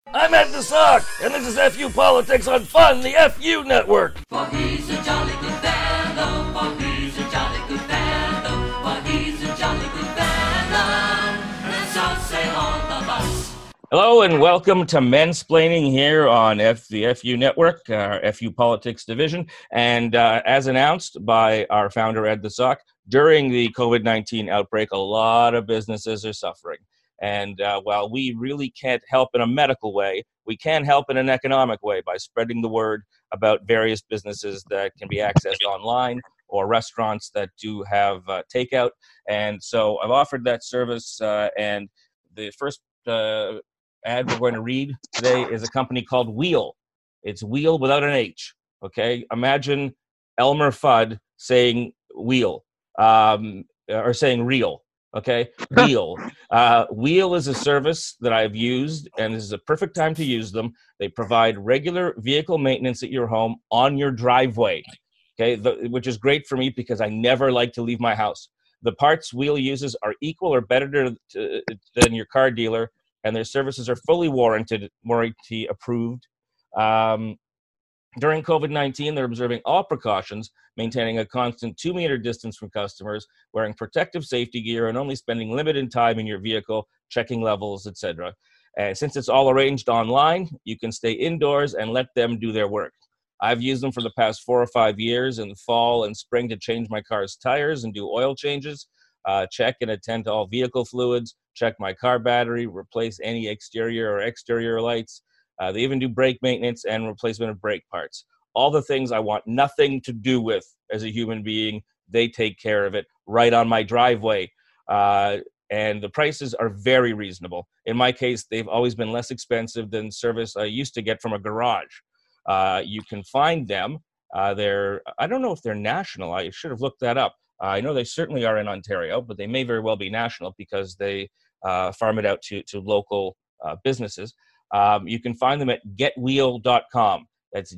I'm Ed the Sock, and this is FU Politics on Fun, the FU Network. For he's a jolly good fellow, for he's a jolly good fellow, for he's a jolly good fellow, let's all say all of us. Hello and welcome to Mensplaining here on the FU Network, our FU Politics division. And as announced by our founder, Ed the Sock, during the COVID-19 outbreak, a lot of businesses are suffering. And while we really can't help in a medical way, we can help in an economic way by spreading the word about various businesses that can be accessed online or restaurants that do have takeout. And so I've offered that service, and the first ad we're going to read today is a company called Wheel. It's Wheel without an H, okay? Imagine Elmer Fudd saying wheel, or saying real, okay? Wheel. Wheel is a service that I've used, and this is a perfect time to use them. They provide regular vehicle maintenance at your home on your driveway, okay? Which is great for me because I never like to leave my house. The parts Wheel uses are equal or better than your car dealer, and their services are fully warranty approved. During COVID-19, they're observing all precautions, maintaining a constant 2-meter distance from customers, wearing protective safety gear, and only spending limited time in your vehicle, checking levels, etc. Since it's all arranged online, you can stay indoors and let them do their work. I've used them for the past 4 or 5 years in the fall and spring to change my car's tires and do oil changes, check and attend to all vehicle fluids, check my car battery, replace any exterior or exterior lights. They even do brake maintenance and replacement of brake parts. All the things I want nothing to do with as a human being, they take care of it right on my driveway. And the prices are very reasonable. In my case, they've always been less expensive than service I used to get from a garage. You can find them. I don't know if they're national. I should have looked that up. I know they certainly are in Ontario, but they may very well be national because they farm it out to local businesses. You can find them at getwheel.com. That's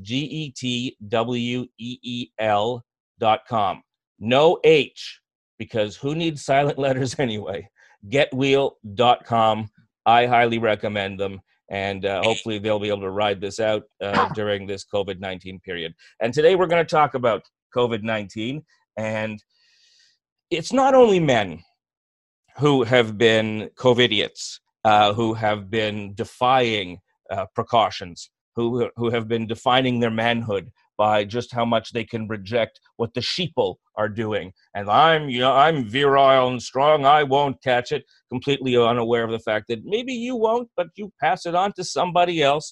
GETWEEL.com. No H, because who needs silent letters anyway? Getwheel.com. I highly recommend them, and hopefully they'll be able to ride this out during this COVID-19 period. And today we're going to talk about COVID-19, and it's not only men who have been COVIDiots, who have been defying precautions, who have been defining their manhood by just how much they can reject what the sheeple are doing. And I'm virile and strong, I won't catch it, completely unaware of the fact that maybe you won't, but you pass it on to somebody else.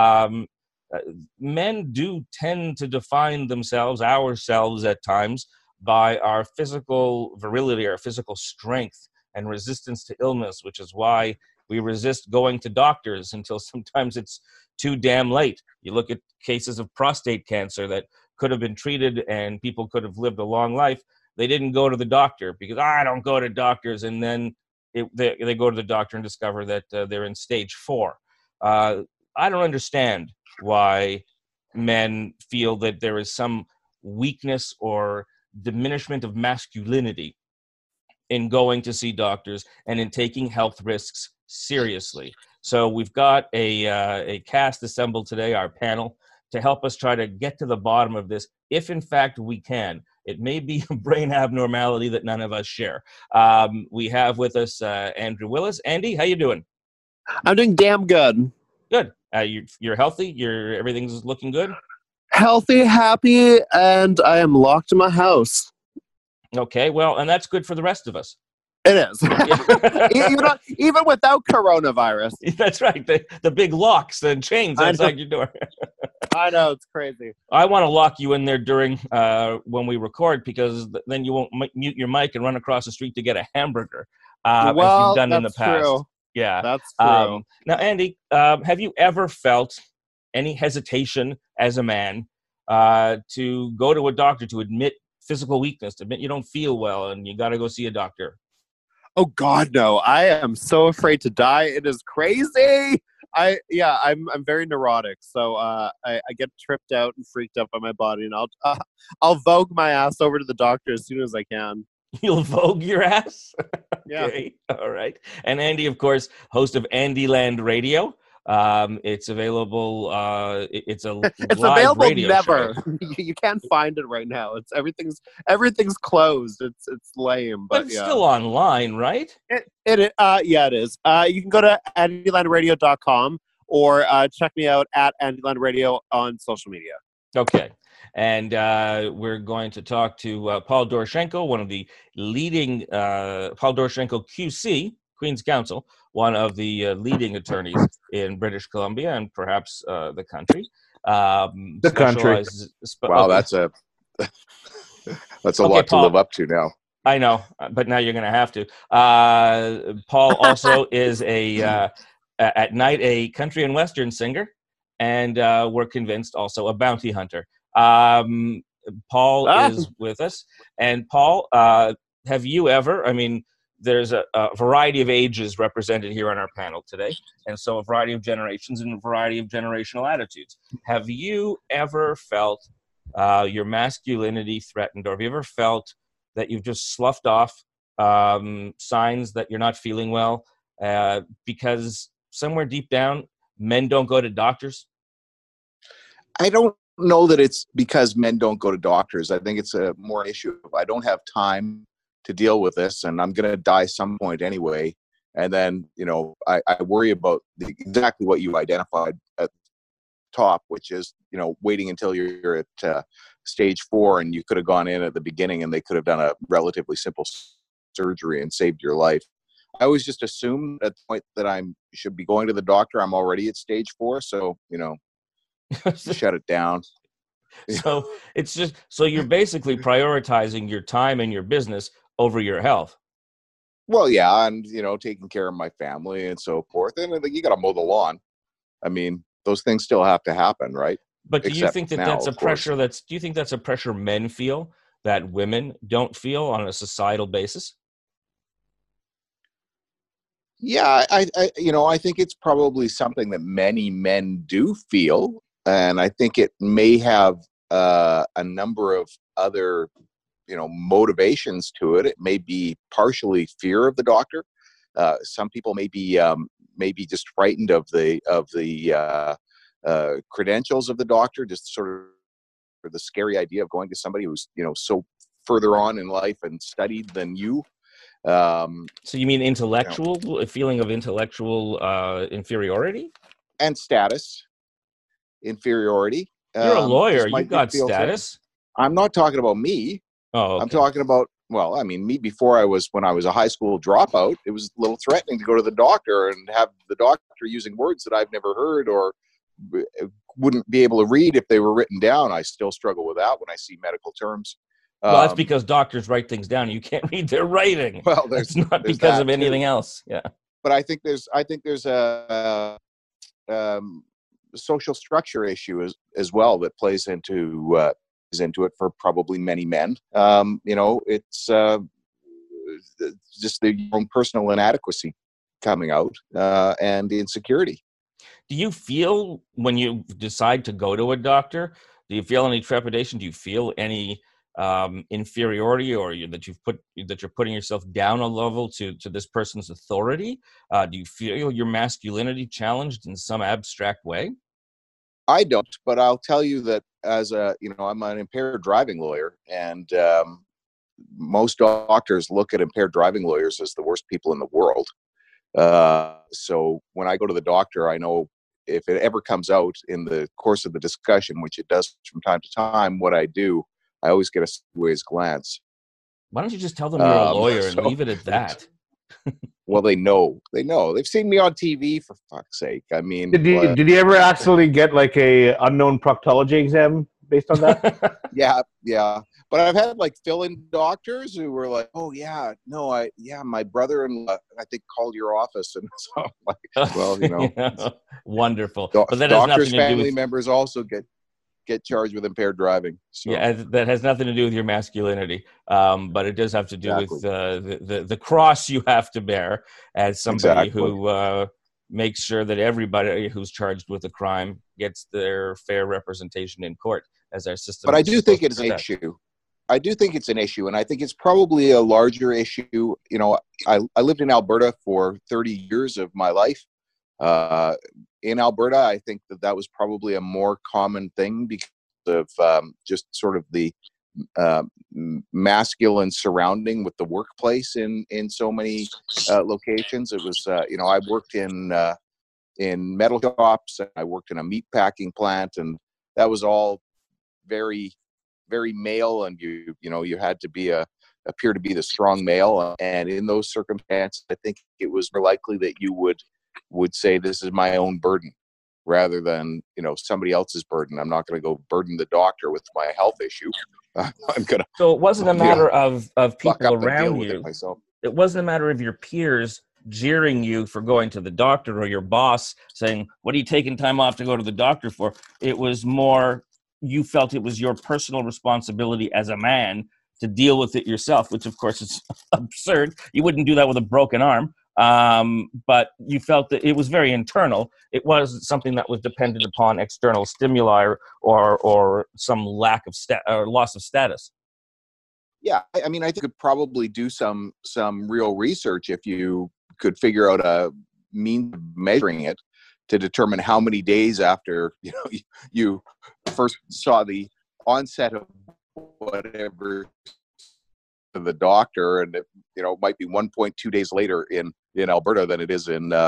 Men do tend to define ourselves at times, by our physical virility, our physical strength and resistance to illness, which is why we resist going to doctors until sometimes it's too damn late. You look at cases of prostate cancer that could have been treated and people could have lived a long life. They didn't go to the doctor because I don't go to doctors. And then they go to the doctor and discover that they're in stage 4. I don't understand why men feel that there is some weakness or diminishment of masculinity in going to see doctors and in taking health risks seriously. So we've got a cast assembled today, our panel, to help us try to get to the bottom of this, if in fact we can. It may be a brain abnormality that none of us share. We have with us Andrew Willis. Andy, how you doing? I'm doing damn good. Good. You're healthy? Everything's looking good? Healthy, happy, and I am locked in my house. Okay, well, and that's good for the rest of us. It is. Even without coronavirus. That's right. The big locks and chains outside your door. I know, it's crazy. I want to lock you in there during when we record, because then you won't mute your mic and run across the street to get a hamburger, as you've done in the past. True. Yeah, that's true. Now, Andy, have you ever felt any hesitation as a man to go to a doctor to admit physical weakness, to admit you don't feel well and you got to go see a doctor? Oh God, no! I am so afraid to die. It is crazy. I'm very neurotic, so I get tripped out and freaked out by my body, and I'll vogue my ass over to the doctor as soon as I can. You'll vogue your ass? Yeah. Okay. All right. And Andy, of course, host of Andyland Radio. It's available. It's a It's live available radio never. show. You can't find it right now. It's everything's closed. It's lame, But but it's yeah. still online, right? Yeah, it is. You can go to andylandradio.com or check me out at Andyland Radio on social media. Okay. And we're going to talk to Paul Doroshenko, one of the leading, Paul Doroshenko QC, Queen's Counsel, one of the leading attorneys in British Columbia and perhaps the country. The country. Wow, that's a Okay, lot to Paul. live up to now. I know, but now you're going to have to. Paul also is at night a country and western singer, and we're convinced also a bounty hunter. Paul is with us, and Paul, have you ever? I mean, there's a variety of ages represented here on our panel today, and so a variety of generations and a variety of generational attitudes. Have you ever felt your masculinity threatened, or have you ever felt that you've just sloughed off signs that you're not feeling well because somewhere deep down, men don't go to doctors? I don't know that it's because men don't go to doctors. I think it's a more issue of I don't have time to deal with this, and I'm going to die some point anyway. And then, I worry about exactly what you identified at the top, which is, waiting until you're at stage 4, and you could have gone in at the beginning and they could have done a relatively simple surgery and saved your life. I always just assume at the point that I should be going to the doctor, I'm already at stage 4. So, shut it down. So it's just, so you're basically prioritizing your time and your business over your health. Well, yeah, and taking care of my family and so forth, and you got to mow the lawn. I mean, those things still have to happen, right? But do you think that that's a pressure do you think that's a pressure men feel that women don't feel on a societal basis? Yeah, I think it's probably something that many men do feel, and I think it may have a number of other, motivations to it. It may be partially fear of the doctor. Some people may be just frightened of the credentials of the doctor, just sort of the scary idea of going to somebody who's so further on in life and studied than you. So you mean intellectual, a feeling of intellectual inferiority and status inferiority. You're a lawyer. You've got status. I'm not talking about me. Oh, okay. I'm talking about, me before when I was a high school dropout, it was a little threatening to go to the doctor and have the doctor using words that I've never heard or wouldn't be able to read if they were written down. I still struggle with that when I see medical terms. Well, that's because doctors write things down. You can't read their writing. Well, it's not because of anything else. Yeah. But I think there's a social structure issue as well that plays into it for probably many men. It's just their own personal inadequacy coming out and the insecurity. Do you feel when you decide to go to a doctor, do you feel any trepidation? Do you feel any inferiority, or that you're putting yourself down a level to this person's authority? Do you feel your masculinity challenged in some abstract way? I don't, but I'll tell you that as I'm an impaired driving lawyer, and most doctors look at impaired driving lawyers as the worst people in the world. So when I go to the doctor, I know if it ever comes out in the course of the discussion, which it does from time to time, what I do, I always get a sideways glance. Why don't you just tell them you're a lawyer and leave it at that? Well, they know. They've seen me on TV, for fuck's sake. I mean, did you ever actually get like a unknown proctology exam based on that? Yeah. But I've had like fill-in doctors who were like, "Oh yeah, no, my brother-in-law, I think, called your office," and so I'm like, well, yeah. Wonderful. But that has doctors' nothing to do family with members also get charged with impaired driving. So. Yeah, that has nothing to do with your masculinity, but it does have to do with the cross you have to bear as somebody who makes sure that everybody who's charged with a crime gets their fair representation in court, as our system. But I do think it's an issue. I do think it's an issue, and I think it's probably a larger issue. I lived in Alberta for 30 years of my life. in Alberta, I think that was probably a more common thing because of just sort of the masculine surrounding with the workplace in so many locations. It was, I worked in metal shops, and I worked in a meat packing plant, and that was all very, very male, and you had to appear to be the strong male. And in those circumstances, I think it was more likely that you would say, this is my own burden, rather than somebody else's burden. I'm not going to go burden the doctor with my health issue. I'm gonna. So it wasn't a matter of people around you. Myself. It wasn't a matter of your peers jeering you for going to the doctor, or your boss saying, "What are you taking time off to go to the doctor for?" It was more, you felt it was your personal responsibility as a man to deal with it yourself, which of course is absurd. You wouldn't do that with a broken arm. But you felt that it was very internal. It wasn't something that was dependent upon external stimuli or some lack of or loss of status. Yeah, I mean, I think you could probably do some real research if you could figure out a means of measuring it to determine how many days after you first saw the onset of whatever to the doctor, and it might be 1.2 days later in Alberta than it is in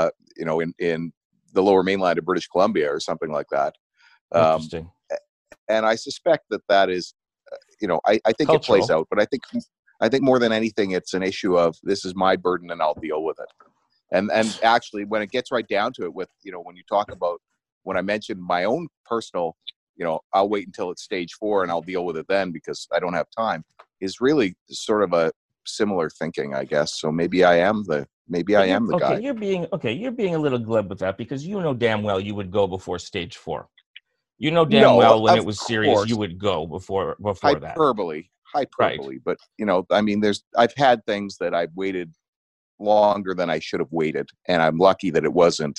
in the Lower Mainland of British Columbia or something like that. Interesting. And I suspect that is, I think Cultural. It plays out, but I think more than anything, it's an issue of, this is my burden and I'll deal with it. And actually, when it gets right down to it, with when you talk about, when I mentioned my own personal, I'll wait until it's stage 4 and I'll deal with it then because I don't have time, is really sort of a similar thinking, I guess. So maybe I am the guy. You're being a little glib with that, because damn well you would go before stage 4. Damn well when it was serious, you would go before hyperbole, that. Hyperbole. But I mean, I've had things that I've waited longer than I should have waited, and I'm lucky that it wasn't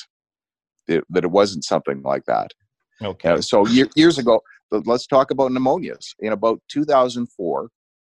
something like that. Okay. So years ago, let's talk about pneumonias. In about 2004,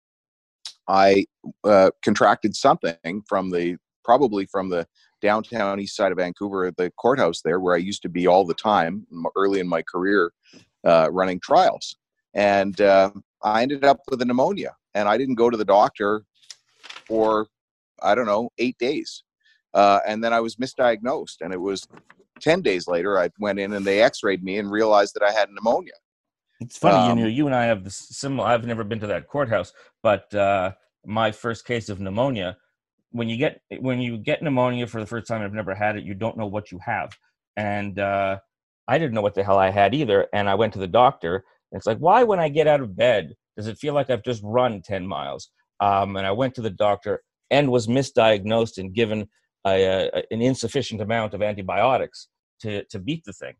I contracted something probably from the downtown east side of Vancouver, at the courthouse there, where I used to be all the time early in my career, running trials. And I ended up with a pneumonia, and I didn't go to the doctor for, 8 days. And then I was misdiagnosed, and it was 10 days later, I went in and they x-rayed me and realized that I had pneumonia. It's funny, you and I have this similar. I've never been to that courthouse, but my first case of pneumonia, when you get pneumonia for the first time, I've never had it, you don't know what you have. And I didn't know what the hell I had either. And I went to the doctor, and it's like, why, when I get out of bed, does it feel like I've just run 10 miles? And I went to the doctor and was misdiagnosed and given an insufficient amount of antibiotics to beat the thing.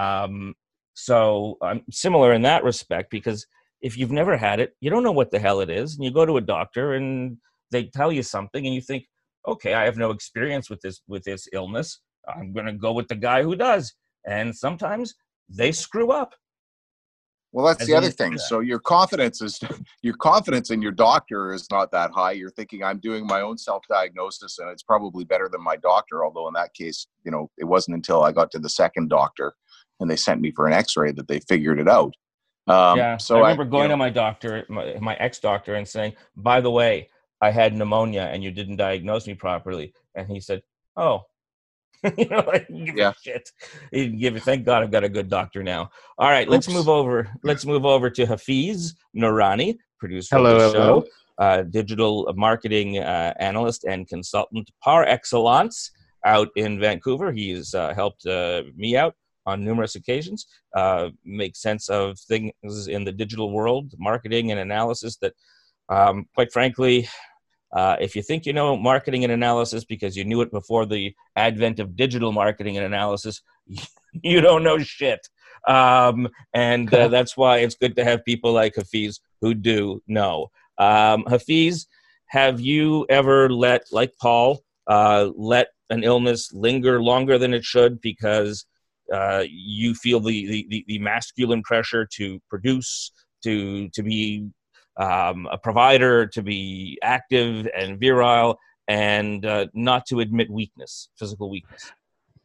So I'm similar in that respect, because if you've never had it, you don't know what the hell it is. And you go to a doctor and they tell you something and you think, okay, I have no experience with this illness. I'm going to go with the guy who does. And sometimes they screw up. Well, that's the other thing. So your confidence in your doctor is not that high. You're thinking, I'm doing my own self-diagnosis and it's probably better than my doctor. Although in that case, it wasn't until I got to the second doctor and they sent me for an x-ray that they figured it out. So I remember going to my doctor, my ex-doctor, and saying, by the way, I had pneumonia and you didn't diagnose me properly. And he said, oh, give a shit. He didn't give it. Thank God I've got a good doctor now. All right, let's move over to Hafiz Noorani, producer of the show, digital marketing analyst and consultant par excellence out in Vancouver. He's helped me out on numerous occasions, make sense of things in the digital world, marketing and analysis that, quite frankly, if you think you know marketing and analysis because you knew it before the advent of digital marketing and analysis, you don't know shit. And that's why it's good to have people like Hafiz who do know. Hafiz, have you ever like Paul, let an illness linger longer than it should because you feel the masculine pressure to produce, to be a provider, to be active and virile, and not to admit weakness, physical weakness?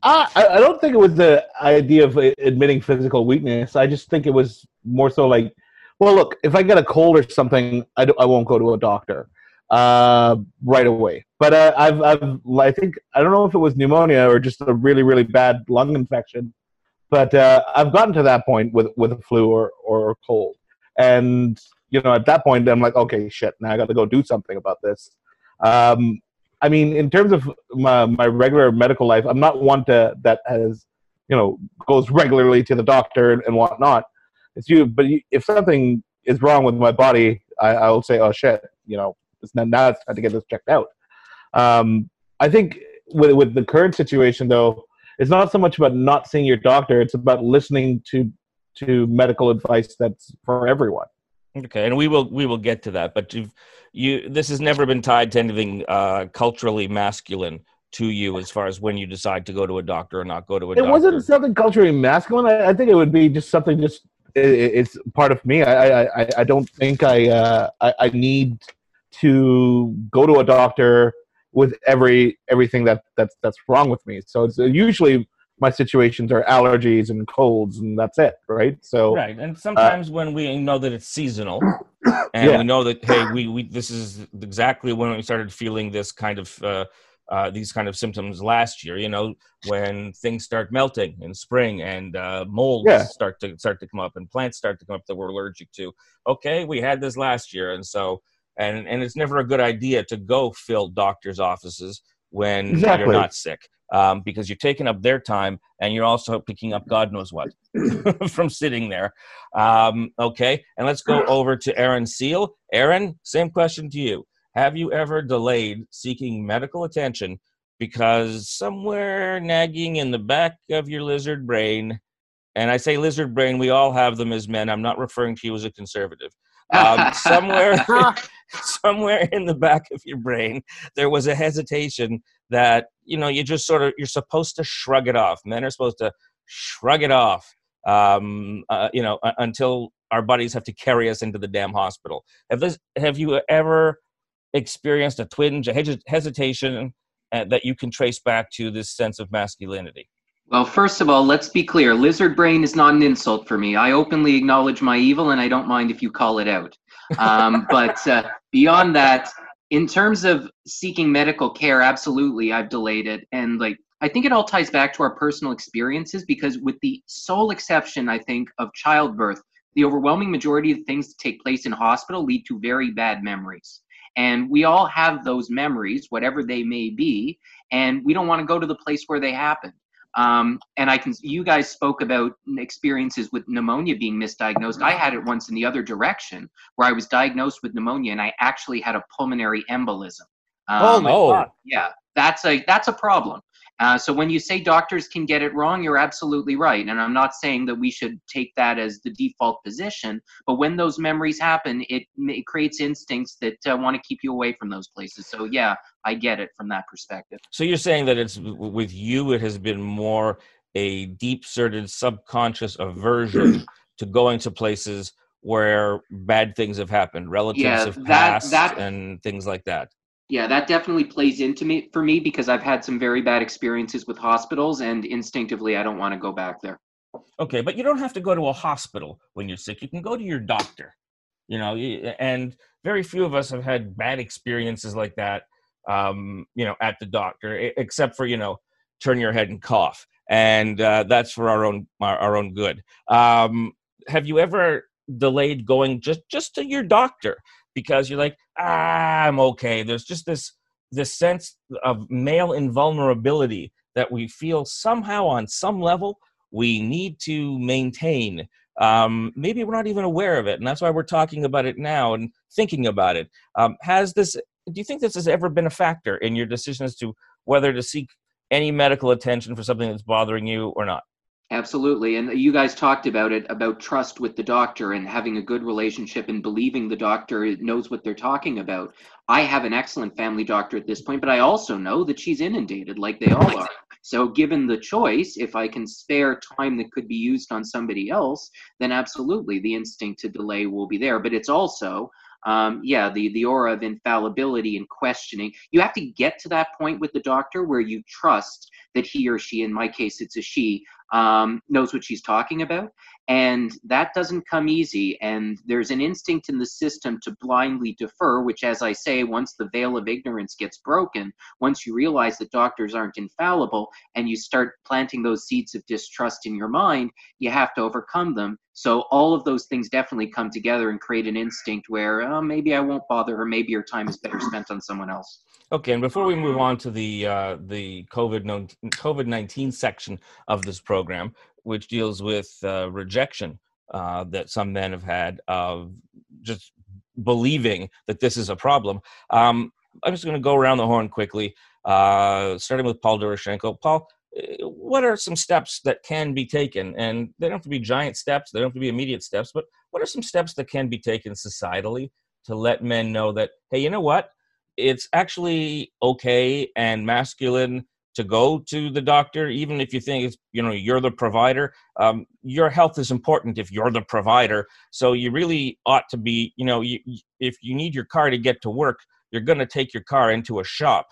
I don't think it was the idea of admitting physical weakness. I just think it was more so like, well, look, if I get a cold or something, I won't go to a doctor right away. But I think, I don't know if it was pneumonia or just a really, really bad lung infection, but I've gotten to that point with a flu or a cold. And, at that point, I'm like, okay, shit, now I got to go do something about this. I mean, in terms of my regular medical life, I'm not one that has, goes regularly to the doctor and whatnot. It's you, but if something is wrong with my body, I'll say, oh shit, now it's time to get this checked out. I think with the current situation, though, it's not so much about not seeing your doctor; it's about listening to medical advice that's for everyone. Okay, and we will get to that, but this has never been tied to anything culturally masculine to you as far as when you decide to go to a doctor or not go to a doctor. It wasn't something culturally masculine. I think it would be just something it's part of me. I don't think I need to go to a doctor with everything that's wrong with me. So it's usually my situations are allergies and colds, and that's it, right? So right, and sometimes when we know that it's seasonal, and we know that we this is exactly when we started feeling this kind of these kind of symptoms last year. When things start melting in spring and molds start to come up and plants start to come up that we're allergic to. Okay, we had this last year, and so and it's never a good idea to go fill doctors' offices when you're not sick. Because you're taking up their time and you're also picking up God knows what from sitting there. Okay, and let's go over to Aaron Seal. Aaron, same question to you. Have you ever delayed seeking medical attention because somewhere nagging in the back of your lizard brain, and I say lizard brain, we all have them as men. I'm not referring to you as a conservative. Somewhere in the back of your brain, there was a hesitation that, you just you're supposed to shrug it off. Men are supposed to shrug it off, until our buddies have to carry us into the damn hospital. Have you ever experienced a twinge, a hesitation that you can trace back to this sense of masculinity? Well, first of all, let's be clear. Lizard brain is not an insult for me. I openly acknowledge my evil, and I don't mind if you call it out. But beyond that, in terms of seeking medical care, absolutely, I've delayed it. And I think it all ties back to our personal experiences, because with the sole exception, I think, of childbirth, the overwhelming majority of things that take place in hospital lead to very bad memories. And we all have those memories, whatever they may be, and we don't want to go to the place where they happened. And you guys spoke about experiences with pneumonia being misdiagnosed. I had it once in the other direction, where I was diagnosed with pneumonia and I actually had a pulmonary embolism. Yeah, that's a problem. So when you say doctors can get it wrong, you're absolutely right. And I'm not saying that we should take that as the default position, but when those memories happen, it creates instincts that want to keep you away from those places. So yeah, I get it from that perspective. So you're saying that it's with you, it has been more a deep-seated subconscious aversion to going to places where bad things have happened, relatives have passed, and things like that. Yeah, that definitely plays into for me, because I've had some very bad experiences with hospitals, and instinctively I don't want to go back there. Okay, but you don't have to go to a hospital when you're sick. You can go to your doctor, and very few of us have had bad experiences like that, at the doctor, except for, turn your head and cough. And that's for our own good. Have you ever delayed going just to your doctor because you're like, I'm okay? There's just this sense of male invulnerability that we feel somehow on some level we need to maintain. Maybe we're not even aware of it, and that's why we're talking about it now and thinking about it. Do you think this has ever been a factor in your decision as to whether to seek any medical attention for something that's bothering you or not? Absolutely. And you guys talked about it, about trust with the doctor and having a good relationship and believing the doctor knows what they're talking about. I have an excellent family doctor at this point, but I also know that she's inundated like they all are. So given the choice, if I can spare time that could be used on somebody else, then absolutely the instinct to delay will be there. But it's also, the aura of infallibility and questioning. You have to get to that point with the doctor where you trust that he or she, in my case it's a she, knows what she's talking about. And that doesn't come easy. And there's an instinct in the system to blindly defer, which, as I say, once the veil of ignorance gets broken, once you realize that doctors aren't infallible and you start planting those seeds of distrust in your mind, you have to overcome them. So all of those things definitely come together and create an instinct where, oh, maybe I won't bother, or maybe your time is better spent on someone else. Okay, and before we move on to the COVID-19 section of this program, which deals with rejection that some men have had of just believing that this is a problem, I'm just going to go around the horn quickly, starting with Paul Doroshenko. Paul, what are some steps that can be taken? And they don't have to be giant steps, they don't have to be immediate steps, but what are some steps that can be taken societally to let men know that, hey, you know what? It's actually okay and masculine to go to the doctor, even if you think it's, you're the provider. Your health is important if you're the provider. So you really ought to be, if you need your car to get to work, you're going to take your car into a shop.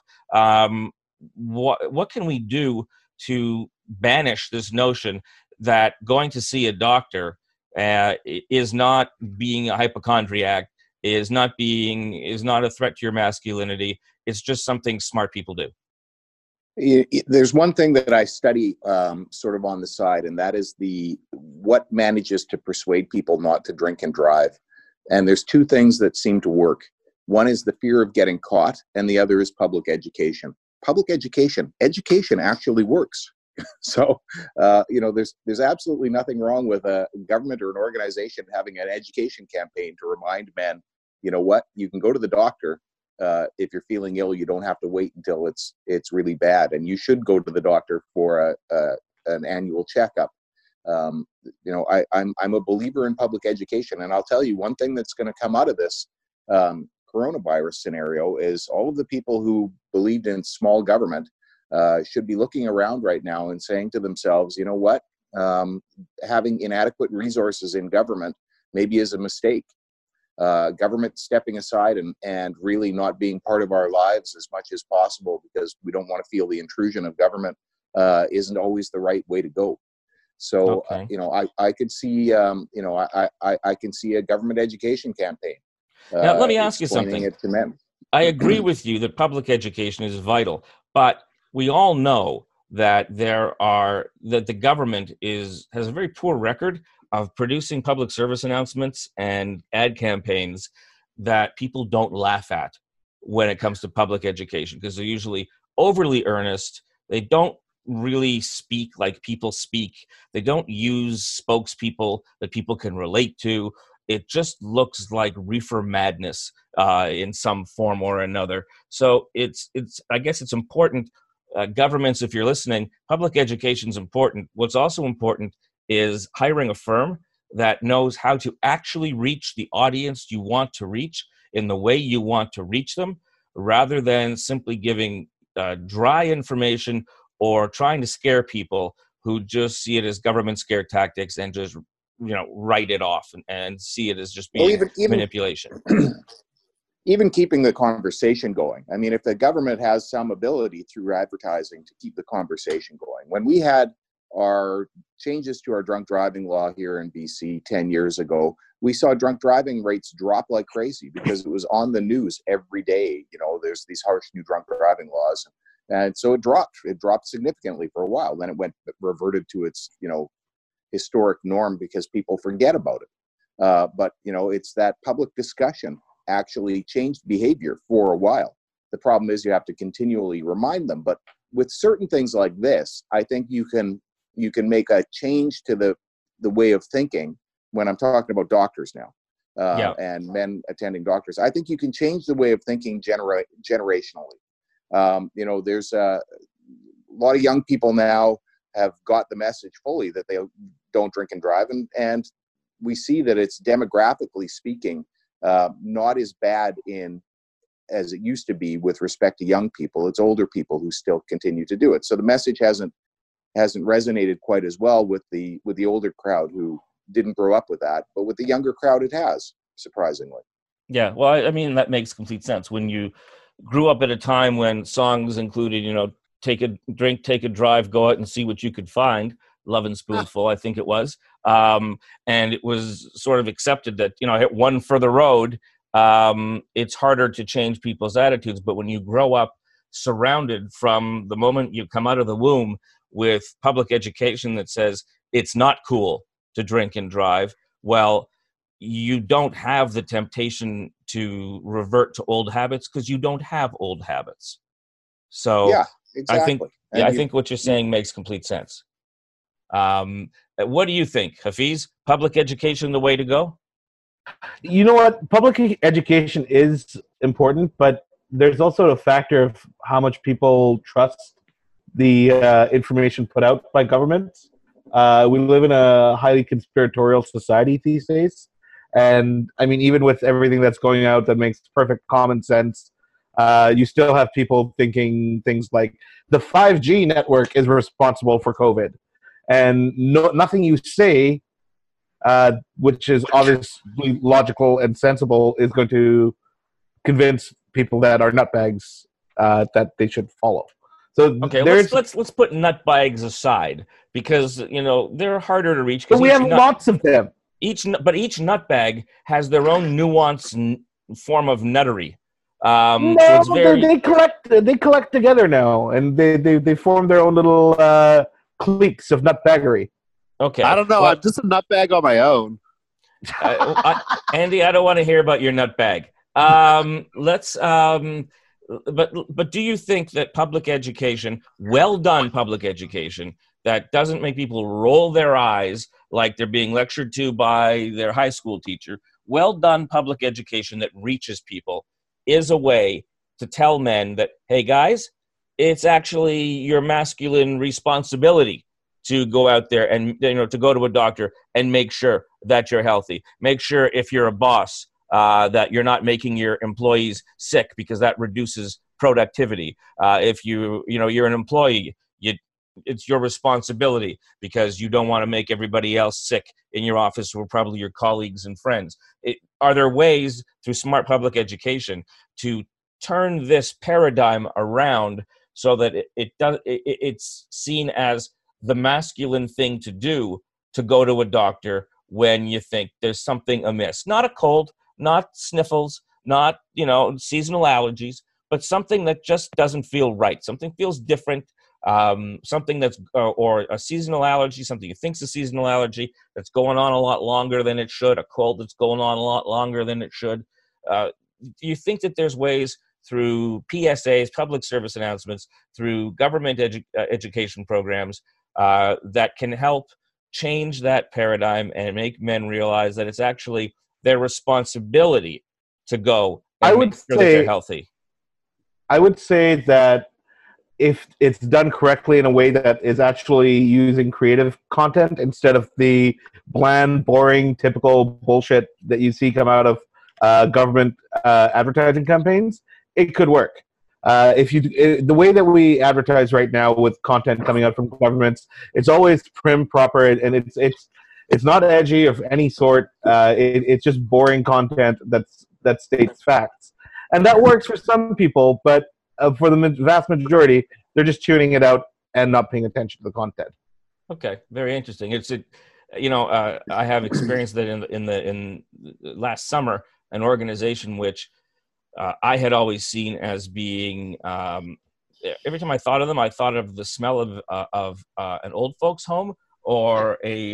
What can we do to banish this notion that going to see a doctor is not being a hypochondriac, is not a threat to your masculinity? It's just something smart people do. There's one thing that I study sort of on the side, and that is what manages to persuade people not to drink and drive. And there's two things that seem to work. One is the fear of getting caught, and the other is public education. Public education actually works. So, there's absolutely nothing wrong with a government or an organization having an education campaign to remind men, you know what, you can go to the doctor. If you're feeling ill, you don't have to wait until it's really bad, and you should go to the doctor for an annual checkup. I'm a believer in public education, and I'll tell you one thing that's going to come out of this coronavirus scenario is all of the people who believed in small government should be looking around right now and saying to themselves, you know what, having inadequate resources in government maybe is a mistake. Government stepping aside and really not being part of our lives as much as possible because we don't want to feel the intrusion of government isn't always the right way to go. So, Okay. I could see, I can see a government education campaign. Now, let me ask you explaining something. it to men. I agree with you that public education is vital, but we all know that the government has a very poor record of producing public service announcements and ad campaigns that people don't laugh at when it comes to public education, because they're usually overly earnest. They don't really speak like people speak. They don't use spokespeople that people can relate to. It just looks like reefer madness in some form or another. So I guess it's important. Governments, if you're listening, public education is important. What's also important is hiring a firm that knows how to actually reach the audience you want to reach in the way you want to reach them, rather than simply giving dry information or trying to scare people who just see it as government scare tactics and just write it off and see it as just being manipulation. Even keeping the conversation going. I mean, if the government has some ability through advertising to keep the conversation going. When we had our changes to our drunk driving law here in BC 10 years ago, we saw drunk driving rates drop like crazy because it was on the news every day. There's these harsh new drunk driving laws. And so it dropped significantly for a while. Then it reverted to its, historic norm because people forget about it. But it's that public discussion actually changed behavior for a while. The problem is you have to continually remind them. But with certain things like this, I think you can make a change to the way of thinking. When I'm talking about doctors now, and men attending doctors, I think you can change the way of thinking generationally. There's a lot of young people now have got the message fully that they don't drink and drive, and we see that it's demographically speaking not as bad as it used to be with respect to young people. It's older people who still continue to do it. So the message hasn't resonated quite as well with the older crowd who didn't grow up with that, but with the younger crowd it has, surprisingly. Yeah, well, I mean, that makes complete sense. When you grew up at a time when songs included, take a drink, take a drive, go out and see what you could find. Loving Spoonful, I think it was. And it was sort of accepted that, hit one for the road, it's harder to change people's attitudes. But when you grow up surrounded from the moment you come out of the womb with public education that says it's not cool to drink and drive, well, you don't have the temptation to revert to old habits because you don't have old habits. So Yeah, exactly. I think what you're saying makes complete sense. What do you think, Hafiz? Public education the way to go? You know what? Public education is important, but there's also a factor of how much people trust the information put out by governments. We live in a highly conspiratorial society these days. And I mean, even with everything that's going out that makes perfect common sense, you still have people thinking things like the 5G network is responsible for COVID. And nothing you say, which is obviously logical and sensible, is going to convince people that are nutbags that they should follow. So okay, let's put nutbags aside because they're harder to reach. But we have lots of them. Each nutbag has their own nuanced form of nuttery. No, so they collect together now, and they form their own little cliques of nutbaggery. Okay, I don't know. Well, I'm just a nutbag on my own. Andy, I don't want to hear about your nutbag. But do you think that public education, well done public education, that doesn't make people roll their eyes like they're being lectured to by their high school teacher, well done public education that reaches people, is a way to tell men that, hey guys, it's actually your masculine responsibility to go out there and to go to a doctor and make sure that you're healthy. Make sure if you're a boss that you're not making your employees sick because that reduces productivity. If you're an employee, it's your responsibility because you don't want to make everybody else sick in your office who are probably your colleagues and friends. Are there ways through smart public education to turn this paradigm around so that it's seen as the masculine thing to do to go to a doctor when you think there's something amiss? Not a cold, not sniffles, not seasonal allergies, but something that just doesn't feel right. Something feels different. Something that's or a seasonal allergy, something you think's a seasonal allergy that's going on a lot longer than it should, a cold that's going on a lot longer than it should. Do you think that there's ways through PSAs, public service announcements, through government education programs that can help change that paradigm and make men realize that it's actually their responsibility to go and make sure that they're healthy? I would say that if it's done correctly in a way that is actually using creative content instead of the bland, boring, typical bullshit that you see come out of government advertising campaigns, it could work. The way that we advertise right now with content coming out from governments, it's always prim, proper, and it's not edgy of any sort. It's just boring content that states facts, and that works for some people, but for the vast majority, they're just tuning it out and not paying attention to the content. Okay, very interesting. I have experienced that in last summer, an organization which I had always seen as being. Every time I thought of them, I thought of the smell of an old folks' home or a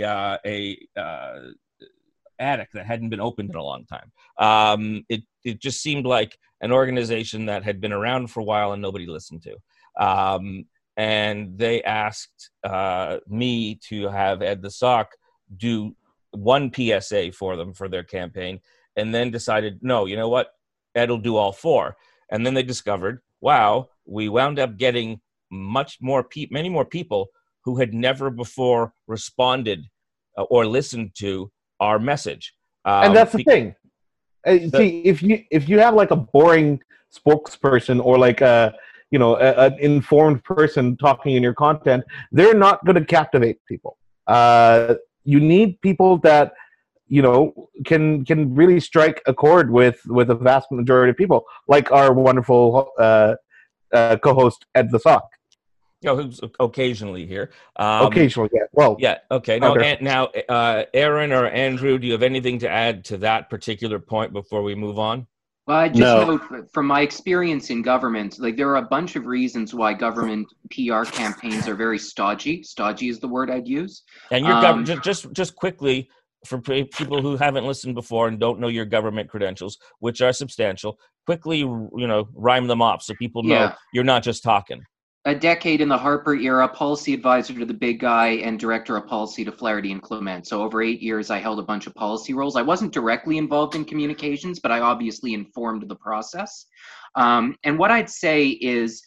attic that hadn't been opened in a long time. It just seemed like an organization that had been around for a while and nobody listened to. And they asked me to have Ed the Sock do one PSA for them for their campaign, and then decided, no, you know what? Ed will do all four. And then they discovered, wow, we wound up getting many more people who had never before responded or listened to our message. And that's the thing. See, if you have like a boring spokesperson or like an informed person talking in your content, they're not going to captivate people. You need people that can really strike a chord with a vast majority of people, like our wonderful co-host Ed the Sock. who's occasionally here. Occasionally, yeah. Well, Yeah. Okay. Now, okay. Aaron or Andrew, do you have anything to add to that particular point before we move on? Well, I just No. note from my experience in government, like there are a bunch of reasons why government PR campaigns are very stodgy. Stodgy is the word I'd use. And your just quickly for people who haven't listened before and don't know your government credentials, which are substantial, quickly rhyme them off so people know Yeah. you're not just talking. A decade in the Harper era, policy advisor to the big guy and director of policy to Flaherty and Clement. So over 8 years, I held a bunch of policy roles. I wasn't directly involved in communications, but I obviously informed the process. And what I'd say is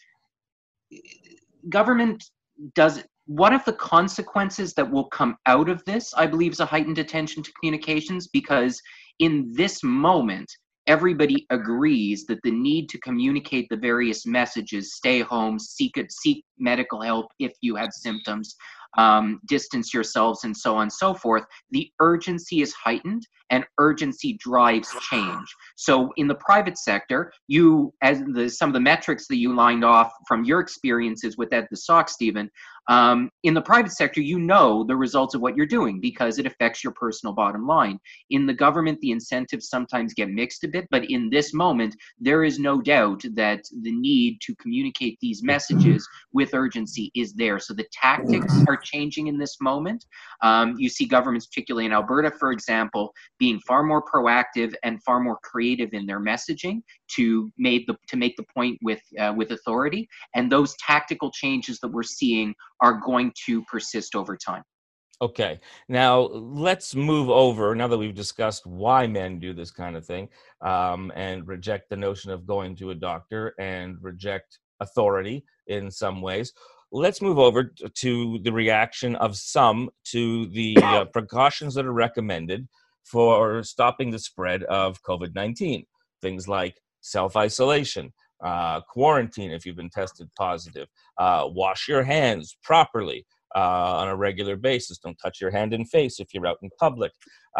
government does, one of the consequences that will come out of this, I believe, is a heightened attention to communications, because in this moment, everybody agrees that the need to communicate the various messages, stay home, seek medical help if you have symptoms, distance yourselves, and so on and so forth, the urgency is heightened, and urgency drives change. So in the private sector, some of the metrics that you lined off from your experiences with Ed the Sock, Stephen, in the private sector, you know the results of what you're doing because it affects your personal bottom line. In the government, the incentives sometimes get mixed a bit, but in this moment, there is no doubt that the need to communicate these messages with urgency is there. So the tactics are changing in this moment. You see governments, particularly in Alberta, for example, being far more proactive and far more creative in their messaging to make the point with authority. And those tactical changes that we're seeing are going to persist over time. Okay. Now let's move over, now that we've discussed why men do this kind of thing, and reject the notion of going to a doctor and reject authority in some ways. Let's move over to the reaction of some to the precautions that are recommended for stopping the spread of COVID-19. Things like self-isolation, quarantine if you've been tested positive, wash your hands properly on a regular basis. Don't touch your hand and face if you're out in public.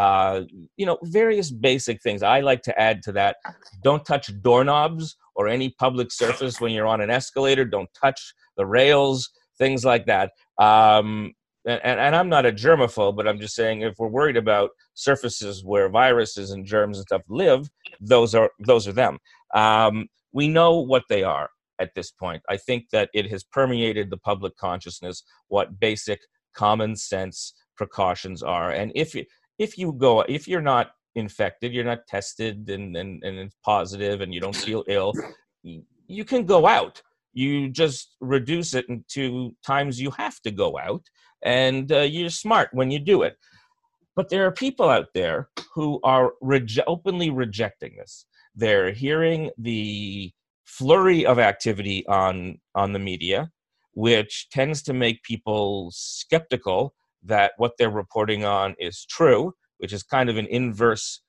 Various basic things. I like to add to that, don't touch doorknobs or any public surface when you're on an escalator. Don't touch the rails, things like that. And I'm not a germaphobe, but I'm just saying if we're worried about surfaces where viruses and germs and stuff live, those are them. We know what they are at this point. I think that it has permeated the public consciousness what basic common sense precautions are. And if you're not infected, you're not tested and it's positive and you don't feel ill, you can go out. You just reduce it into times you have to go out, and you're smart when you do it. But there are people out there who are openly rejecting this. They're hearing the flurry of activity on the media, which tends to make people skeptical that what they're reporting on is true, which is kind of an inverse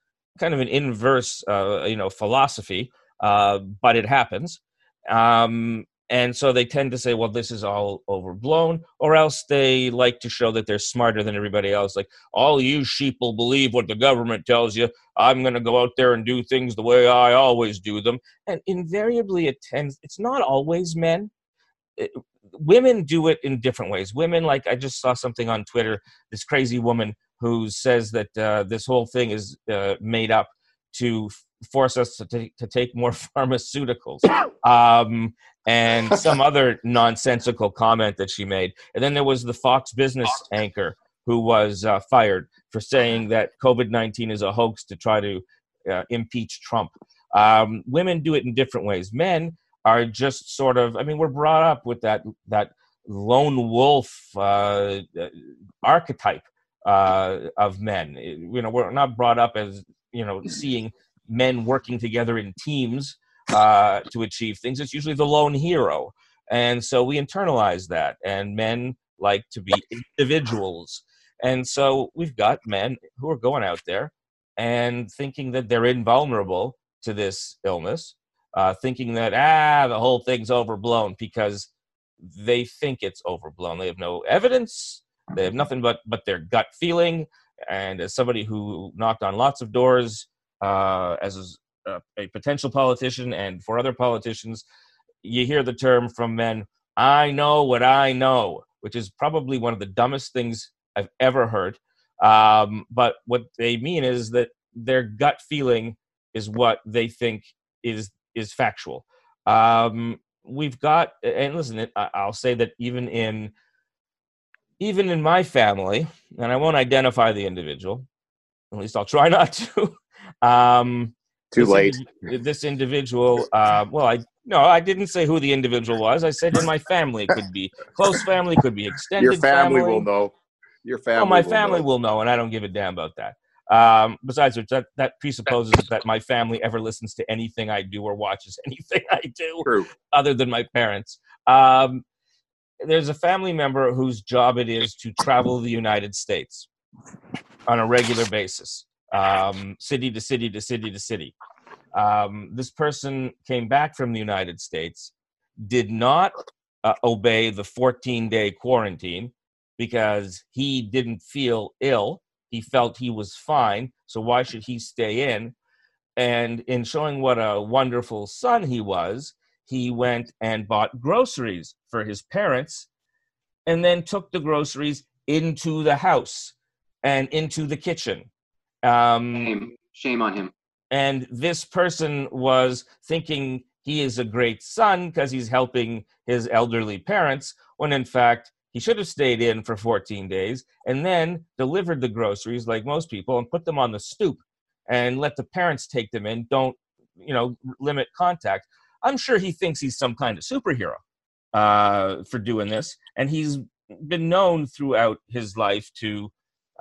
philosophy, but it happens. And so they tend to say, well, this is all overblown, or else they like to show that they're smarter than everybody else. Like, all you sheeple believe what the government tells you. I'm going to go out there and do things the way I always do them. And invariably it's not always men. Women do it in different ways. Women, like I just saw something on Twitter, this crazy woman who says that this whole thing is made up to force us to take more pharmaceuticals, and some other nonsensical comment that she made. And then there was the Fox Business anchor who was fired for saying that COVID-19 is a hoax to try to impeach Trump. Women do it in different ways. Men are just sort of, we're brought up with that lone wolf archetype of men. We're not brought up as, seeing men working together in teams to achieve things. It's usually the lone hero. And so we internalize that, and men like to be individuals. And so we've got men who are going out there and thinking that they're invulnerable to this illness, thinking that, the whole thing's overblown, because they think it's overblown. They have no evidence. They have nothing but their gut feeling. And as somebody who knocked on lots of doors as a potential politician and for other politicians, you hear the term from men, I know what I know, which is probably one of the dumbest things I've ever heard. But what they mean is that their gut feeling is what they think is factual. We've got, and listen, I'll say that even in my family, and I won't identify the individual, at least I'll try not to. Too late. This individual, I didn't say who the individual was. I said in my family. It could be close family, could be extended Your family family. will know. Your family. Well, my family will know, and I don't give a damn about that. Besides which, that presupposes that my family ever listens to anything I do or watches anything I do. True. Other than my parents. There's a family member whose job it is to travel the United States on a regular basis, city to city to city to city. This person came back from the United States, did not obey the 14-day quarantine because he didn't feel ill. He felt he was fine, so why should he stay in? And in showing what a wonderful son he was, he went and bought groceries for his parents and then took the groceries into the house and into the kitchen. Shame on him. And this person was thinking he is a great son because he's helping his elderly parents, when in fact he should have stayed in for 14 days and then delivered the groceries like most people and put them on the stoop and let the parents take them in. Don't, limit contact. I'm sure he thinks he's some kind of superhero for doing this. And he's been known throughout his life to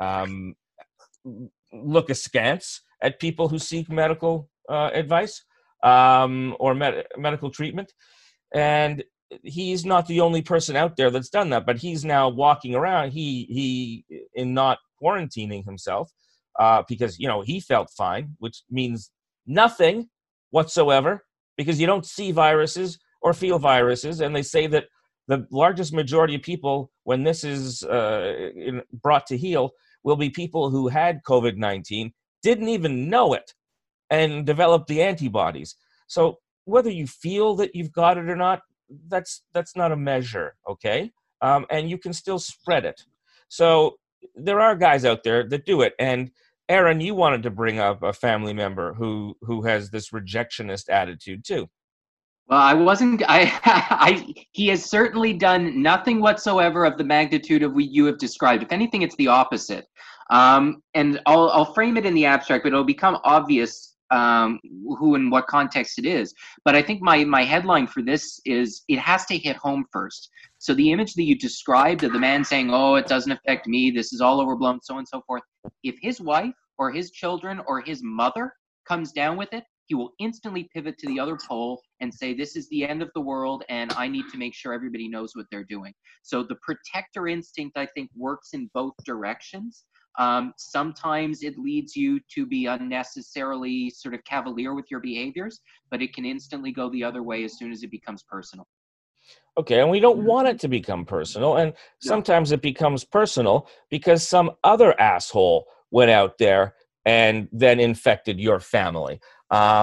look askance at people who seek medical advice or medical treatment. And he's not the only person out there that's done that, but he's now walking around, he in not quarantining himself because, he felt fine, which means nothing whatsoever, because you don't see viruses or feel viruses. And they say that the largest majority of people, when this is brought to heel, will be people who had COVID-19, didn't even know it, and developed the antibodies. So whether you feel that you've got it or not, that's not a measure, okay? And you can still spread it. So there are guys out there that do it. And Aaron, you wanted to bring up a family member who has this rejectionist attitude too. Well, I wasn't. He has certainly done nothing whatsoever of the magnitude of what you have described. If anything, it's the opposite. And I'll frame it in the abstract, but it'll become obvious who and what context it is. But I think my headline for this is it has to hit home first. So the image that you described of the man saying, "Oh, it doesn't affect me. This is all overblown," so on and so forth. If his wife or his children or his mother comes down with it, he will instantly pivot to the other pole and say, this is the end of the world, and I need to make sure everybody knows what they're doing. So the protector instinct, I think, works in both directions. Sometimes it leads you to be unnecessarily sort of cavalier with your behaviors, but it can instantly go the other way as soon as it becomes personal. Okay, and we don't want it to become personal, and sometimes it becomes personal because some other asshole went out there and then infected your family. I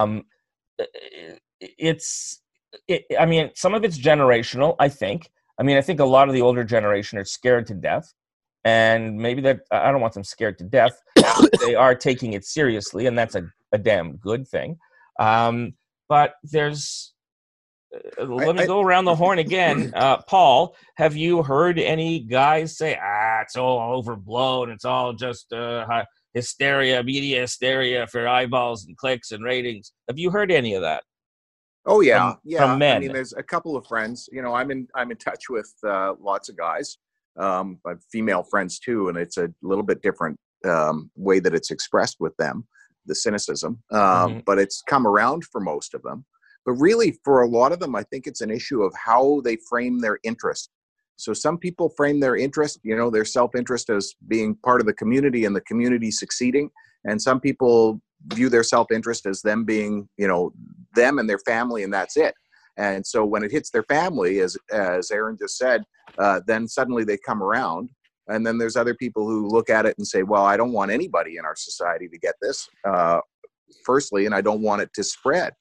mean, some of it's generational, I think. I think a lot of the older generation are scared to death, and maybe that, I don't want them scared to death. They are taking it seriously, and that's a damn good thing. But there's, let me go around the horn again. Paul, have you heard any guys say, it's all overblown, it's all just hysteria, media hysteria for eyeballs and clicks and ratings? Have you heard any of that? Oh yeah, from men? I mean, there's a couple of friends. I'm in touch with lots of guys. I have female friends too, and it's a little bit different way that it's expressed with them, the cynicism. But it's come around for most of them. But really, for a lot of them, I think it's an issue of how they frame their interest. So some people frame their interest, their self-interest as being part of the community and the community succeeding. And some people view their self-interest as them being, them and their family, and that's it. And so when it hits their family, as Aaron just said, then suddenly they come around. And then there's other people who look at it and say, well, I don't want anybody in our society to get this, firstly, and I don't want it to spread.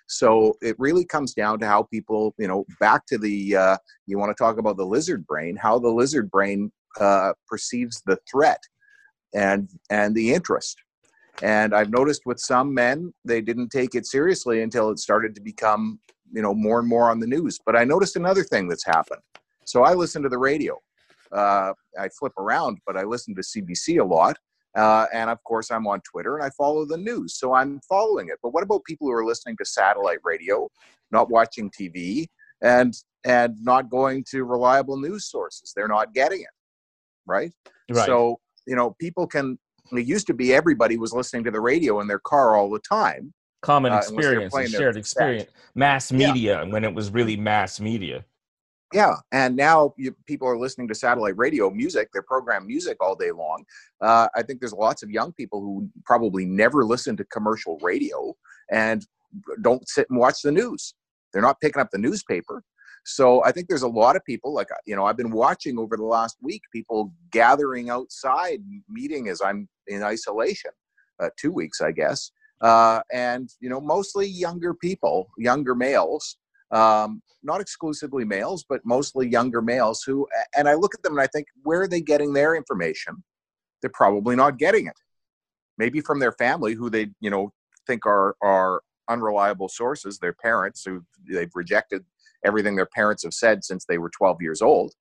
So it really comes down to how people, back to the, you want to talk about the lizard brain, how the lizard brain perceives the threat and the interest. And I've noticed with some men, they didn't take it seriously until it started to become, more and more on the news. But I noticed another thing that's happened. So I listen to the radio. I flip around, but I listen to CBC a lot. And of course, I'm on Twitter and I follow the news. So I'm following it. But what about people who are listening to satellite radio, not watching TV, and not going to reliable news sources? They're not getting it, right? So, people can, it used to be everybody was listening to the radio in their car all the time. Common experience, shared experience, mass media, when it was really mass media. Yeah, and now people are listening to satellite radio music. They program music all day long. I think there's lots of young people who probably never listen to commercial radio and don't sit and watch the news. They're not picking up the newspaper. So I think there's a lot of people, like, I've been watching over the last week, people gathering outside, meeting as I'm in isolation, 2 weeks, I guess. And, mostly younger people, younger males, not exclusively males, but mostly younger males who, and I look at them and I think, where are they getting their information? They're probably not getting it. Maybe from their family, who they, think are unreliable sources, their parents, who they've rejected everything their parents have said since they were 12 years old,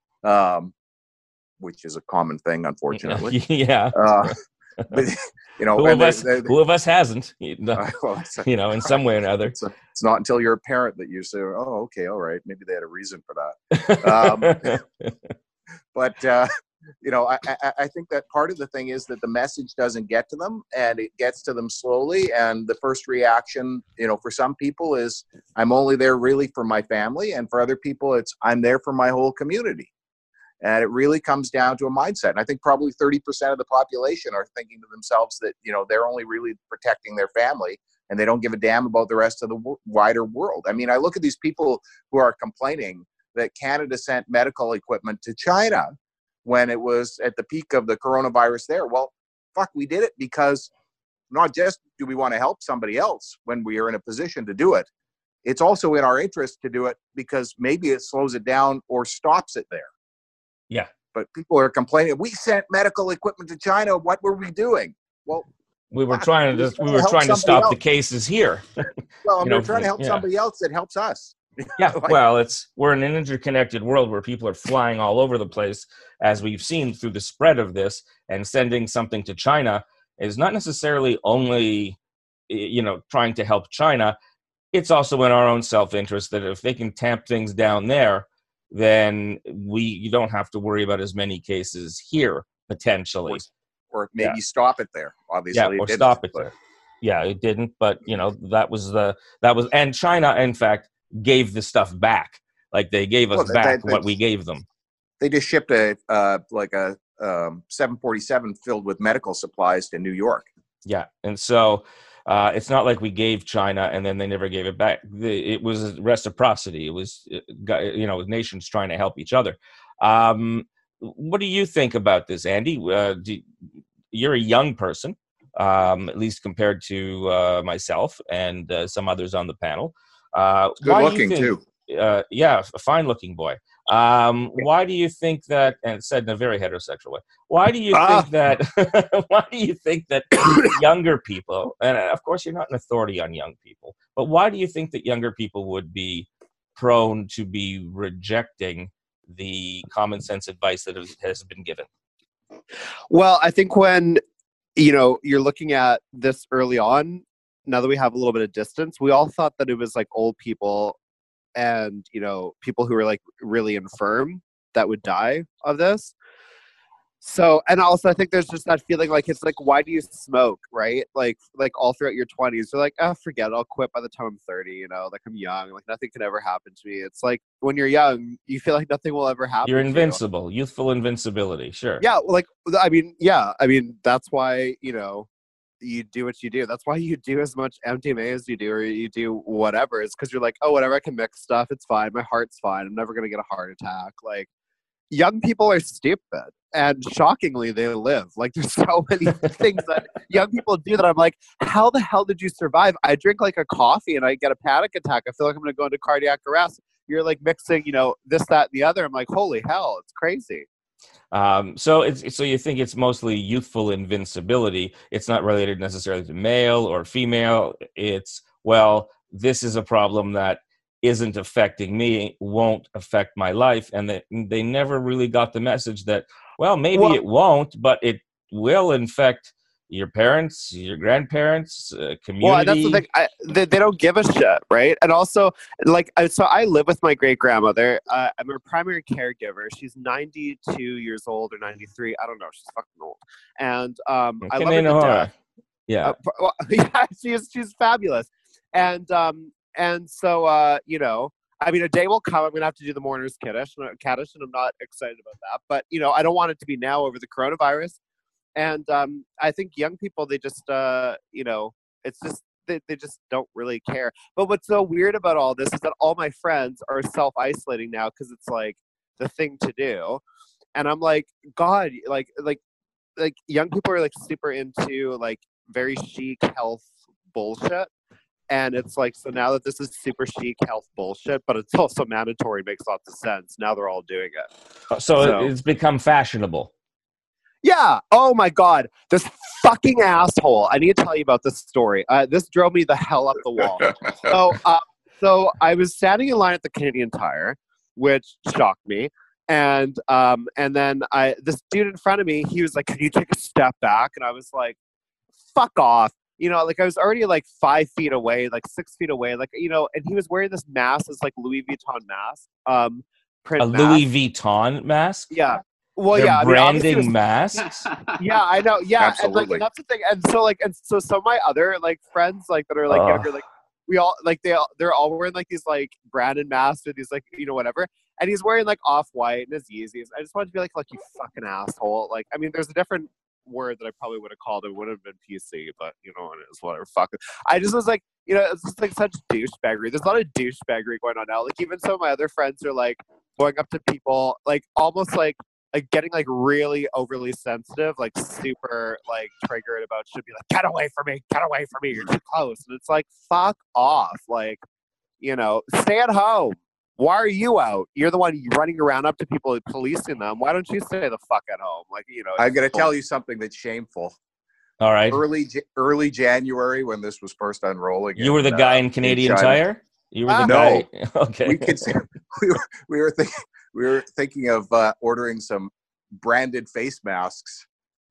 which is a common thing, unfortunately. Yeah. But, who of us hasn't? In some way or another. It's not until you're a parent that you say, "Oh, okay, all right, maybe they had a reason for that." But I think that part of the thing is that the message doesn't get to them, and it gets to them slowly. And the first reaction, for some people, is I'm only there really for my family, and for other people, it's I'm there for my whole community. And it really comes down to a mindset. And I think probably 30% of the population are thinking to themselves that, they're only really protecting their family and they don't give a damn about the rest of the wider world. I mean, I look at these people who are complaining that Canada sent medical equipment to China when it was at the peak of the coronavirus there. Well, fuck, we did it because not just do we want to help somebody else when we are in a position to do it, it's also in our interest to do it because maybe it slows it down or stops it there. Yeah. But people are complaining, we sent medical equipment to China. What were we doing? Well, we were trying to stop the cases here. Well, we're trying to help somebody else that helps us. Yeah. Well, we're in an interconnected world where people are flying all over the place, as we've seen through the spread of this, and sending something to China is not necessarily only, trying to help China. It's also in our own self-interest that if they can tamp things down there, then you don't have to worry about as many cases here, potentially. Or maybe stop it there, obviously. Yeah, or stop it there. Yeah, it didn't, but, that was, and China, in fact, gave the stuff back. Like, they gave us back what we gave them. They just shipped a 747 filled with medical supplies to New York. Yeah, and so it's not like we gave China and then they never gave it back. It was reciprocity. It was, nations trying to help each other. What do you think about this, Andy? You're a young person, at least compared to myself and some others on the panel. Good looking, too. Yeah, a fine-looking boy. Why do you think that? And it's said in a very heterosexual way. Why do you think that? Why do you think that younger people? And of course, you're not an authority on young people, but why do you think that younger people would be prone to be rejecting the common sense advice that has been given? Well, I think when you're looking at this early on, now that we have a little bit of distance, we all thought that it was like old people and people who were like really infirm that would die of this. So, and also I think there's just that feeling like, it's like, why do you smoke, right? Like all throughout your 20s, you're like, oh, forget it, I'll quit by the time I'm 30, like I'm young, like nothing can ever happen to me. It's like when you're young, you feel like nothing will ever happen. You're invincible, youthful invincibility, sure. Yeah, that's why, you do what you do. That's why you do as much MDMA as you do, or you do whatever. It's because you're like, oh, whatever, I can mix stuff. It's fine. My heart's fine. I'm never going to get a heart attack. Like, young people are stupid, and shockingly, they live. Like, there's so many things that young people do that I'm like, how the hell did you survive? I drink like a coffee and I get a panic attack. I feel like I'm going to go into cardiac arrest. You're like mixing, this, that, and the other. I'm like, holy hell, it's crazy. So you think it's mostly youthful invincibility. It's not related necessarily to male or female. It's, well, this is a problem that isn't affecting me, won't affect my life. And they never really got the message that, well, maybe it won't, but it will infect your parents, your grandparents, community. Well, that's the thing. They don't give a shit, right? And also, so I live with my great grandmother. I'm her primary caregiver. She's 92 years old or 93. I don't know. She's fucking old. And I love her to death. Yeah. Yeah, she's fabulous. And so I mean, a day will come. I'm gonna have to do the mourner's Kaddish, and I'm not excited about that. But I don't want it to be now over the coronavirus. And I think young people, they just, it's just they just don't really care. But what's so weird about all this is that all my friends are self-isolating now because it's like the thing to do. And I'm like, God, like young people are like super into like very chic health bullshit. And it's like, so now that this is super chic health bullshit, but it's also mandatory, makes lots of sense. Now they're all doing it. So it's become fashionable. Yeah. Oh my God. This fucking asshole. I need to tell you about this story. This drove me the hell up the wall. So I was standing in line at the Canadian Tire, which shocked me. And then this dude in front of me, he was like, "Can you take a step back?" And I was like, "Fuck off." Like I was already like 5 feet away, like 6 feet away, like, and he was wearing this mask, this like Louis Vuitton mask, print a mask. Louis Vuitton mask? Yeah. Well, They're yeah, branding masks. Yeah, I know. Yeah, Absolutely. and that's the thing. And so some of my other like friends like that are like younger, like we all like they're all wearing like these like branded masks or these like whatever. And he's wearing like Off-White and his Yeezys. I just wanted to be like you fucking asshole. Like, I mean, there's a different word that I probably would have called it. Would have been PC, but it is whatever. Fuck it. I just was like, it's just like such douchebaggery. There's a lot of douchebaggery going on now. Like even some of my other friends are like going up to people like almost like getting like really overly sensitive, like super like triggered about should be like, get away from me, you're too close. And it's like, fuck off. Like, stay at home. Why are you out? You're the one running around up to people policing them. Why don't you stay the fuck at home? Like, I'm going to tell you something that's shameful. All right. Early January when this was first unrolling. You were the guy in Canadian Tire? You were the guy? No. Okay. We were thinking of ordering some branded face masks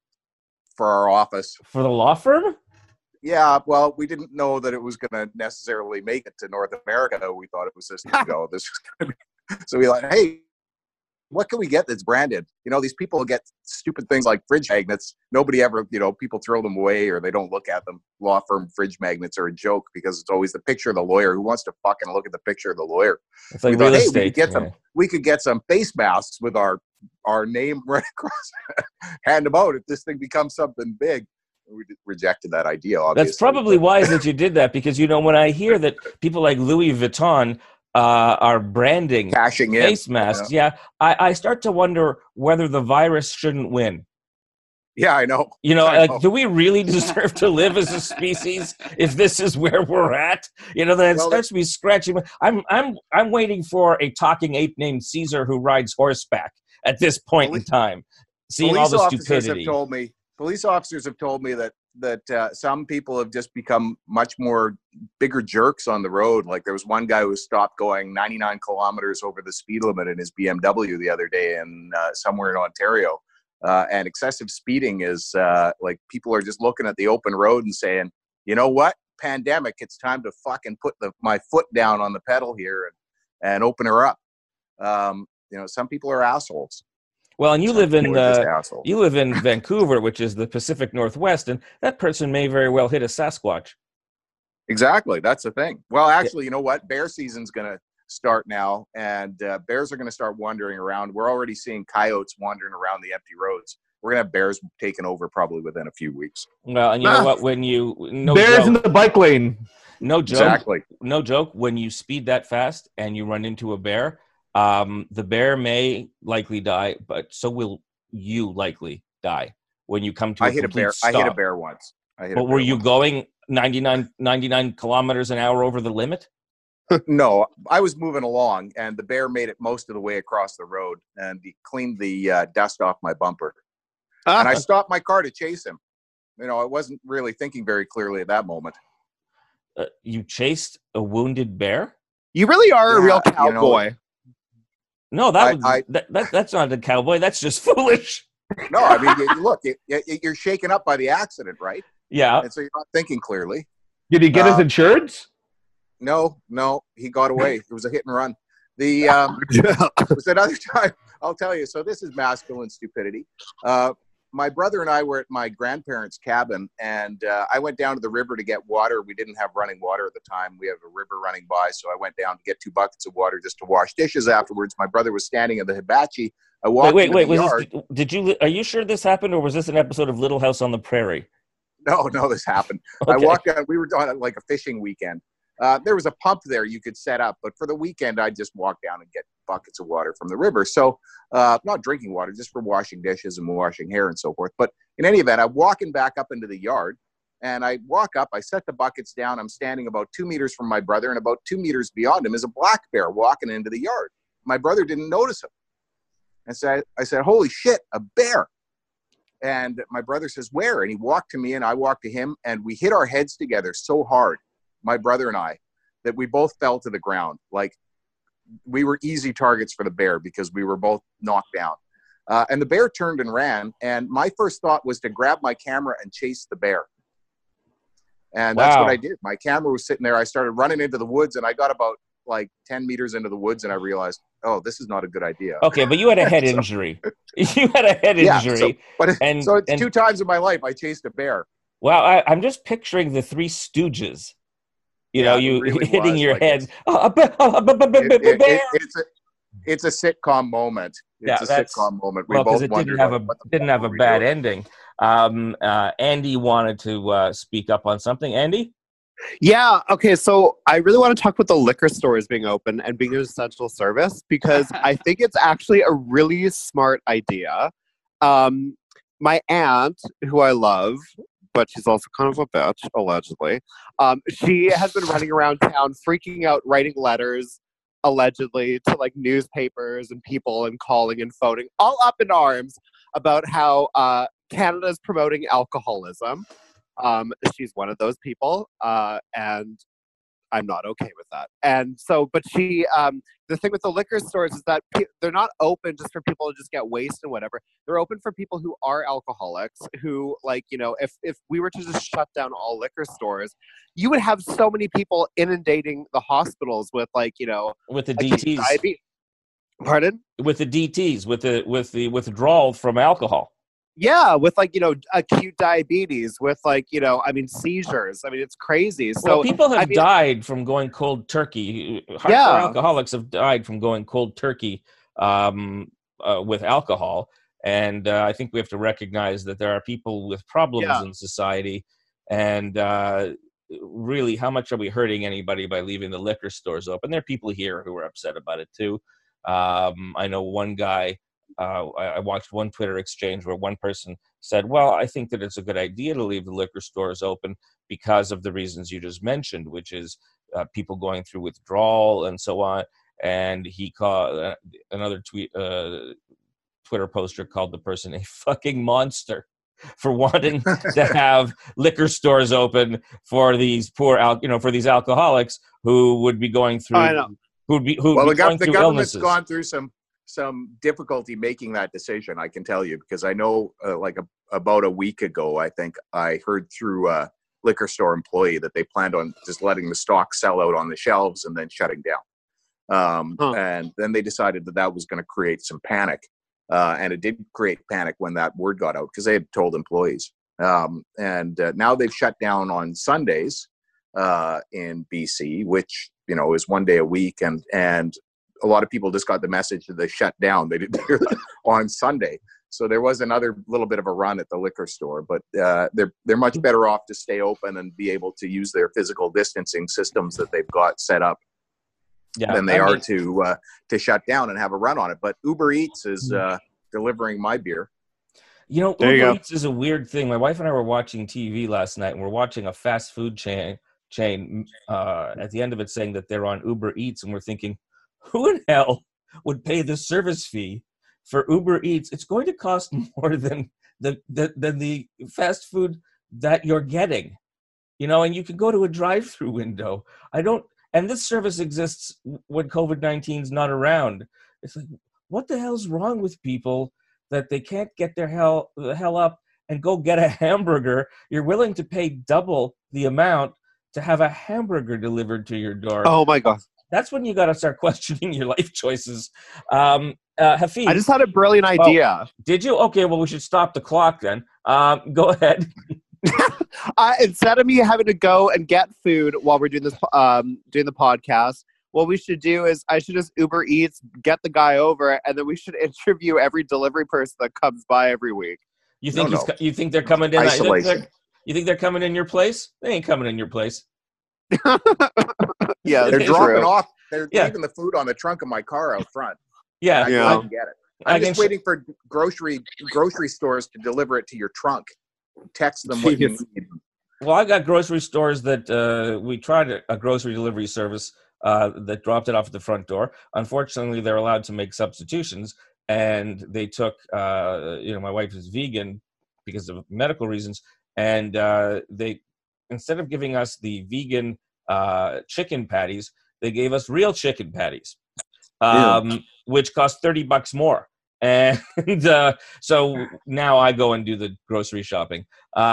for our office. For the law firm? Yeah, well, we didn't know that it was going to necessarily make it to North America. We thought it was just, this is going to be. So we like, hey, what can we get that's branded? These people get stupid things like fridge magnets. Nobody ever, people throw them away or they don't look at them. Law firm fridge magnets are a joke because it's always the picture of the lawyer. Who wants to fucking look at the picture of the lawyer? It's like real estate. We could get some face masks with our name right across, hand them out if this thing becomes something big. We rejected that idea, obviously. That's probably wise that you did that because, when I hear that people like Louis Vuitton are branding cashing face masks, I start to wonder whether the virus shouldn't win. Yeah, I know. Do we really deserve to live as a species if this is where we're at? Then it starts to be scratching. I'm waiting for a talking ape named Caesar who rides horseback at this point in time, seeing all the stupidity. Police officers have told me that some people have just become much more bigger jerks on the road. Like there was one guy who stopped going 99 kilometers over the speed limit in his BMW the other day in somewhere in Ontario. And excessive speeding is like people are just looking at the open road and saying, you know what, pandemic, it's time to fucking put my foot down on the pedal here and open her up. Some people are assholes. Well, and you live in Vancouver, which is the Pacific Northwest, and that person may very well hit a Sasquatch. Exactly, that's the thing. Well, actually, you know what? Bear season's going to start now, and bears are going to start wandering around. We're already seeing coyotes wandering around the empty roads. We're going to have bears taken over probably within a few weeks. Well, and you know what? Bears in the bike lane. No joke. Exactly. No joke. When you speed that fast and you run into a bear, The bear may likely die, but so will you likely die when you come to I a hit a complete bear. stop. I hit a bear once. But were you going 99 kilometers an hour over the limit? No, I was moving along, and the bear made it most of the way across the road, and he cleaned the dust off my bumper. And I stopped my car to chase him. You know, I wasn't really thinking very clearly at that moment. You chased a wounded bear? You really are a real Yeah, you know, cowboy. No, that's not a cowboy. That's just foolish. No, I mean, look, you're shaken up by the accident, right? Yeah. And so you're not thinking clearly. Did he get his insurance? No, he got away. It was a hit and run. The it was another time. I'll tell you. So this is masculine stupidity. My brother and I were at my grandparents' cabin, and I went down to the river to get water. We didn't have running water at the time. We have a river running by, so I went down to get 2 buckets of water just to wash dishes afterwards. My brother was standing in the hibachi. I walked Wait. into the Was yard. this, did you? Are you sure this happened, or was this an episode of Little House on the Prairie? No, this happened. Okay. I walked down. We were on like a fishing weekend. There was a pump there you could set up, but for the weekend, I just walk down and get buckets of water from the river. So not drinking water, just for washing dishes and washing hair and so forth. But in any event, I'm walking back up into the yard, and I walk up, I set the buckets down. I'm standing about 2 meters from my brother, and about 2 meters beyond him is a black bear walking into the yard. My brother didn't notice him. And so I said, holy shit, a bear. And my brother says, where? And he walked to me, and I walked to him, and we hit our heads together so hard, my brother and I, that we both fell to the ground. Like, we were easy targets for the bear because we were both knocked down. And the bear turned and ran, and my first thought was to grab my camera and chase the bear. And that's what I did. My camera was sitting there. I started running into the woods, and I got about like 10 meters into the woods, and I realized, oh, this is not a good idea. Okay, but you had a head injury. You had a head injury. So it's 2 times in my life I chased a bear. Well, I'm just picturing the Three Stooges. You know, you really hitting your like head. It's a sitcom moment. It's a sitcom moment. We both it wondered didn't have a bad ending. Andy wanted to speak up on something. Andy? Yeah, okay, so I really want to talk about the liquor stores being open and being an essential service because I think it's actually a really smart idea. My aunt, who I love, but she's also kind of a bitch, allegedly, she has been running around town freaking out, writing letters, allegedly, to like newspapers and people and calling and phoning, all up in arms about how Canada's promoting alcoholism. She's one of those people, and I'm not okay with that. And so, but she, the thing with the liquor stores is that they're not open just for people to just get wasted and whatever. They're open for people who are alcoholics, who, like, you know, if we were to just shut down all liquor stores, you would have so many people inundating the hospitals with, like, you know, with the DTs. Pardon? With the DTs, with the withdrawal from alcohol. Yeah, with, like, you know, acute diabetes, with, like, you know, I mean, seizures. I mean, it's crazy. So well, people have died from going cold turkey. Hardcore alcoholics have died from going cold turkey with alcohol. And I think we have to recognize that there are people with problems in society. And really, how much are we hurting anybody by leaving the liquor stores open? There are people here who are upset about it, too. I know one guy. I watched one Twitter exchange where one person said, well, I think that it's a good idea to leave the liquor stores open because of the reasons you just mentioned, which is people going through withdrawal and so on. And he called another Twitter poster called the person a fucking monster for wanting to have liquor stores open for these for these alcoholics who would be going through. I know. The government's illnesses. Gone through some difficulty making that decision, I can tell you, because I know about a week ago, I think I heard through a liquor store employee that they planned on just letting the stock sell out on the shelves and then shutting down. And then they decided that was going to create some panic. And it did create panic when that word got out because they had told employees. And now they've shut down on Sundays in BC, which, you know, is 1 day a week. And a lot of people just got the message that they shut down. They didn't hear that on Sunday. So there was another little bit of a run at the liquor store, but they're much better off to stay open and be able to use their physical distancing systems that they've got set up. than they are to shut down and have a run on it. But Uber Eats is delivering my beer. You know, There you Uber go. Eats is a weird thing. My wife and I were watching TV last night, and we're watching a fast food chain at the end of it saying that they're on Uber Eats, and we're thinking, who in hell would pay the service fee for Uber Eats? It's going to cost more than the fast food that you're getting, you know, and you can go to a drive-through window. And this service exists when COVID-19 is not around. It's like, what the hell's wrong with people that they can't get the hell up and go get a hamburger? You're willing to pay double the amount to have a hamburger delivered to your door. Oh my God. That's when you got to start questioning your life choices. Hafiz, I just had a brilliant idea. did you? Okay, well, we should stop the clock then. Go ahead. Instead of me having to go and get food while we're doing this, doing the podcast, what we should do is I should just Uber Eats, get the guy over, and then we should interview every delivery person that comes by every week. You think No. you think they're coming in? Isolation. You think they're coming in your place? They ain't coming in your place. Yeah, They're It's dropping true. off. They're Yeah. leaving the food on the trunk of my car out front. Yeah, Yeah. I can get it. I I'm just can- waiting for grocery stores to deliver it to your trunk. Text them what you Jeez. need. Well, I've got grocery stores that we tried a grocery delivery service that dropped it off at the front door. Unfortunately, they're allowed to make substitutions, and they took, my wife is vegan because of medical reasons, and they, instead of giving us the vegan chicken patties, they gave us real chicken patties, which cost $30 more. And so now I go and do the grocery shopping.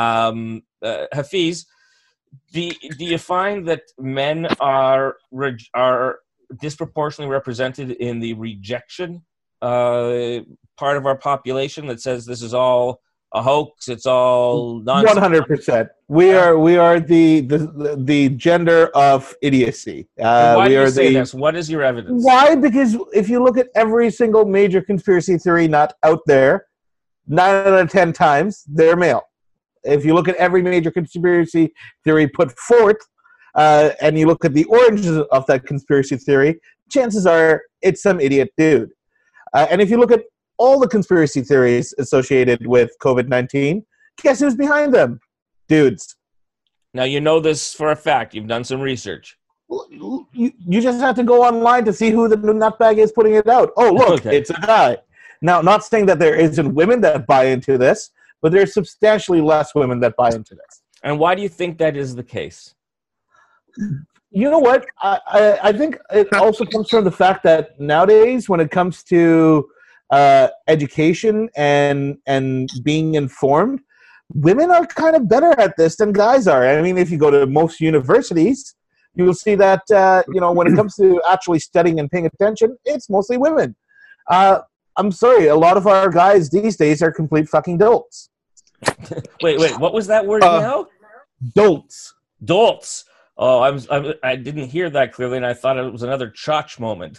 Hafiz, do you find that men are disproportionately represented in the rejection part of our population that says this is all a hoax, it's all nonsense? 100%. We are the gender of idiocy. And why we do you are say the this? What is your evidence? Why? Because if you look at every single major conspiracy theory nut out there, 9 out of 10 times they're male. If you look at every major conspiracy theory put forth, and you look at the origins of that conspiracy theory, chances are it's some idiot dude. And if you look at all the conspiracy theories associated with COVID-19, guess who's behind them? Dudes. Now you know this for a fact. You've done some research. You just have to go online to see who the nutbag is putting it out. Oh, look, Okay. It's a guy. Now, not saying that there isn't women that buy into this, but there's substantially less women that buy into this. And why do you think that is the case? You know what? I think it also comes from the fact that nowadays, when it comes to education and being informed, women are kind of better at this than guys are. I mean, if you go to most universities, you will see that when it comes to actually studying and paying attention, it's mostly women. I'm sorry, a lot of our guys these days are complete fucking dolts. Wait, what was that word now? Dolts. Dolts. Oh, I didn't hear that clearly, and I thought it was another chotch moment.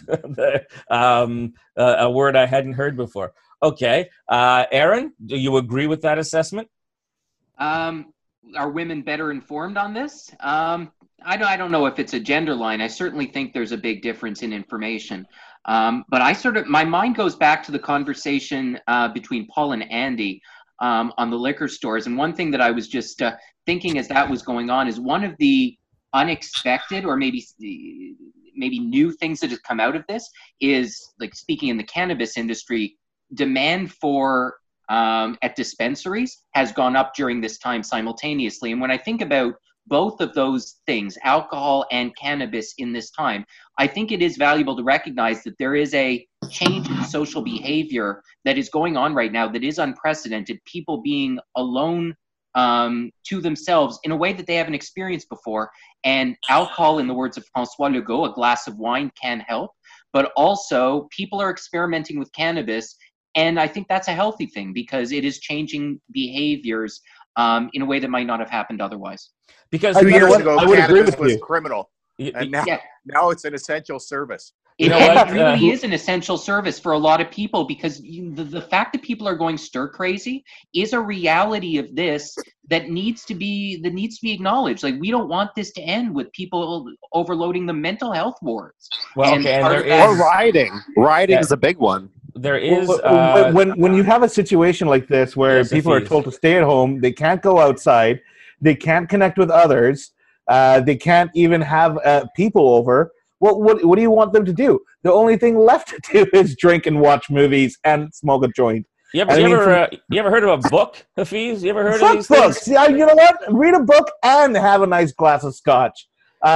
A word I hadn't heard before. Okay, Aaron, do you agree with that assessment? Are women better informed on this? I don't know if it's a gender line. I certainly think there's a big difference in information. But my mind goes back to the conversation between Paul and Andy on the liquor stores. And one thing that I was just thinking as that was going on is one of the unexpected or maybe new things that have come out of this is, like, speaking in the cannabis industry, demand for at dispensaries has gone up during this time simultaneously. And when I think about both of those things, alcohol and cannabis, in this time, I think it is valuable to recognize that there is a change in social behavior that is going on right now that is unprecedented. People being alone to themselves in a way that they haven't experienced before. And alcohol, in the words of François Legault, a glass of wine can help. But also, people are experimenting with cannabis. And I think that's a healthy thing because it is changing behaviors in a way that might not have happened otherwise. Because 2 You know years what? ago, I would agree cannabis with was you. criminal, and Yeah. now it's an essential service. You know what? It really is an essential service for a lot of people because the fact that people are going stir crazy is a reality of this that needs to be acknowledged. Like, we don't want this to end with people overloading the mental health wards. Well, okay, and part there of that- Or riding. Riding is a big one. There is when you have a situation like this where Yes, people are Hafiz. told to stay at home, they can't go outside, they can't connect with others, they can't even have people over. What do you want them to do? The only thing left to do is drink and watch movies and smoke a joint. You I mean, ever heard of a book, Hafiz? You ever heard of Fuck these things? books. Yeah, you know what? Read a book and have a nice glass of scotch.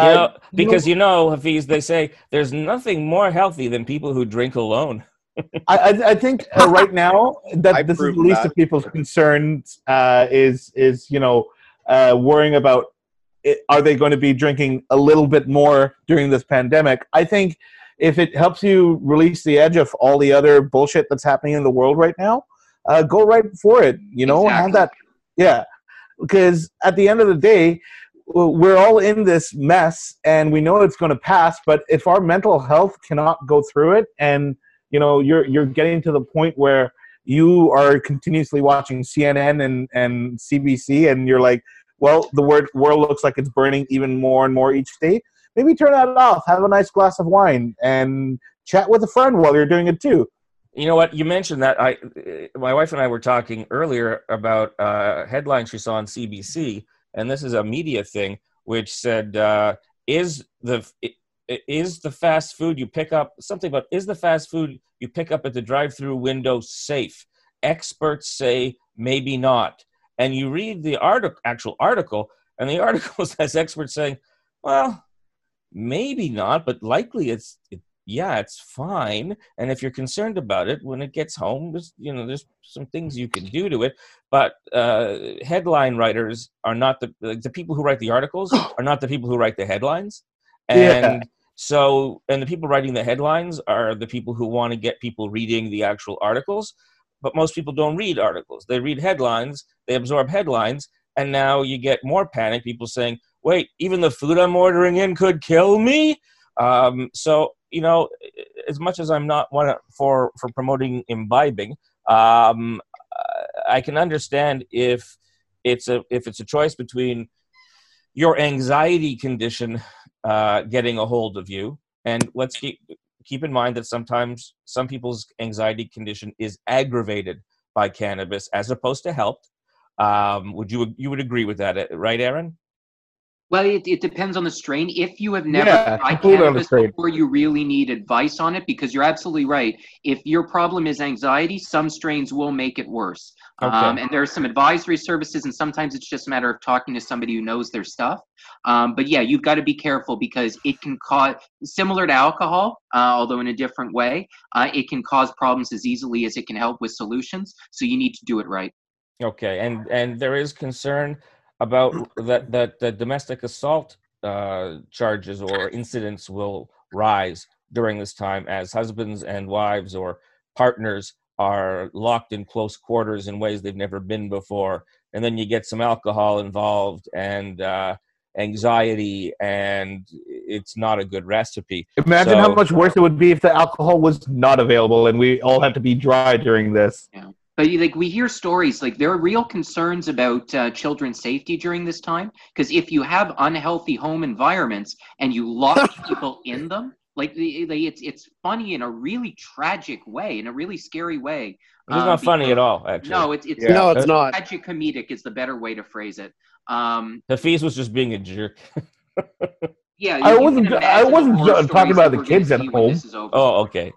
Hafiz, they say there's nothing more healthy than people who drink alone. I think right now that I've this is the proven least that. of people's concerns is worrying about are they going to be drinking a little bit more during this pandemic. I think if it helps you release the edge of all the other bullshit that's happening in the world right now, go right for it. Have that. Yeah, because at the end of the day, we're all in this mess and we know it's going to pass, but if our mental health cannot go through it and you're getting to the point where you are continuously watching CNN and CBC and you're like, well, the world looks like it's burning even more and more each day. Maybe turn that off, have a nice glass of wine, and chat with a friend while you're doing it too. You know what? You mentioned that. My wife and I were talking earlier about a headline she saw on CBC, and this is a media thing, which said, is the fast food you pick up, something about, is the fast food you pick up at the drive-through window safe? Experts say maybe not. And you read the actual article, and the article has experts saying, well, maybe not, but likely it's fine. And if you're concerned about it, when it gets home, there's some things you can do to it. But headline writers are not the people who write the articles are not the people who write the headlines. And and the people writing the headlines are the people who want to get people reading the actual articles. But most people don't read articles. They read headlines, they absorb headlines, and now you get more panic. People saying, wait, even the food I'm ordering in could kill me? So, as much as I'm not one for promoting imbibing, I can understand if it's a choice between your anxiety condition getting a hold of you, and let's keep in mind that sometimes some people's anxiety condition is aggravated by cannabis as opposed to helped. You would agree with that, right, Aaron? Well, it depends on the strain. If you have never tried completely cannabis understood. before, you really need advice on it because you're absolutely right. If your problem is anxiety, some strains will make it worse. Okay. And there are some advisory services, and sometimes it's just a matter of talking to somebody who knows their stuff. But yeah, you've got to be careful because it can cause, similar to alcohol, although in a different way, it can cause problems as easily as it can help with solutions. So you need to do it right. Okay, and there is concern about that domestic assault charges or incidents will rise during this time as husbands and wives or partners are locked in close quarters in ways they've never been before. And then you get some alcohol involved and anxiety, and it's not a good recipe. Imagine how much worse it would be if the alcohol was not available and we all had to be dry during this. Yeah. But we hear stories, there are real concerns about children's safety during this time. Because if you have unhealthy home environments and you lock people in them, it's funny in a really tragic way, in a really scary way. It's not funny at all, actually. No, it's No, it's not. Tragic comedic is the better way to phrase it. Hafiz was just being a jerk. Yeah, I wasn't talking about the kids at home. Oh, okay.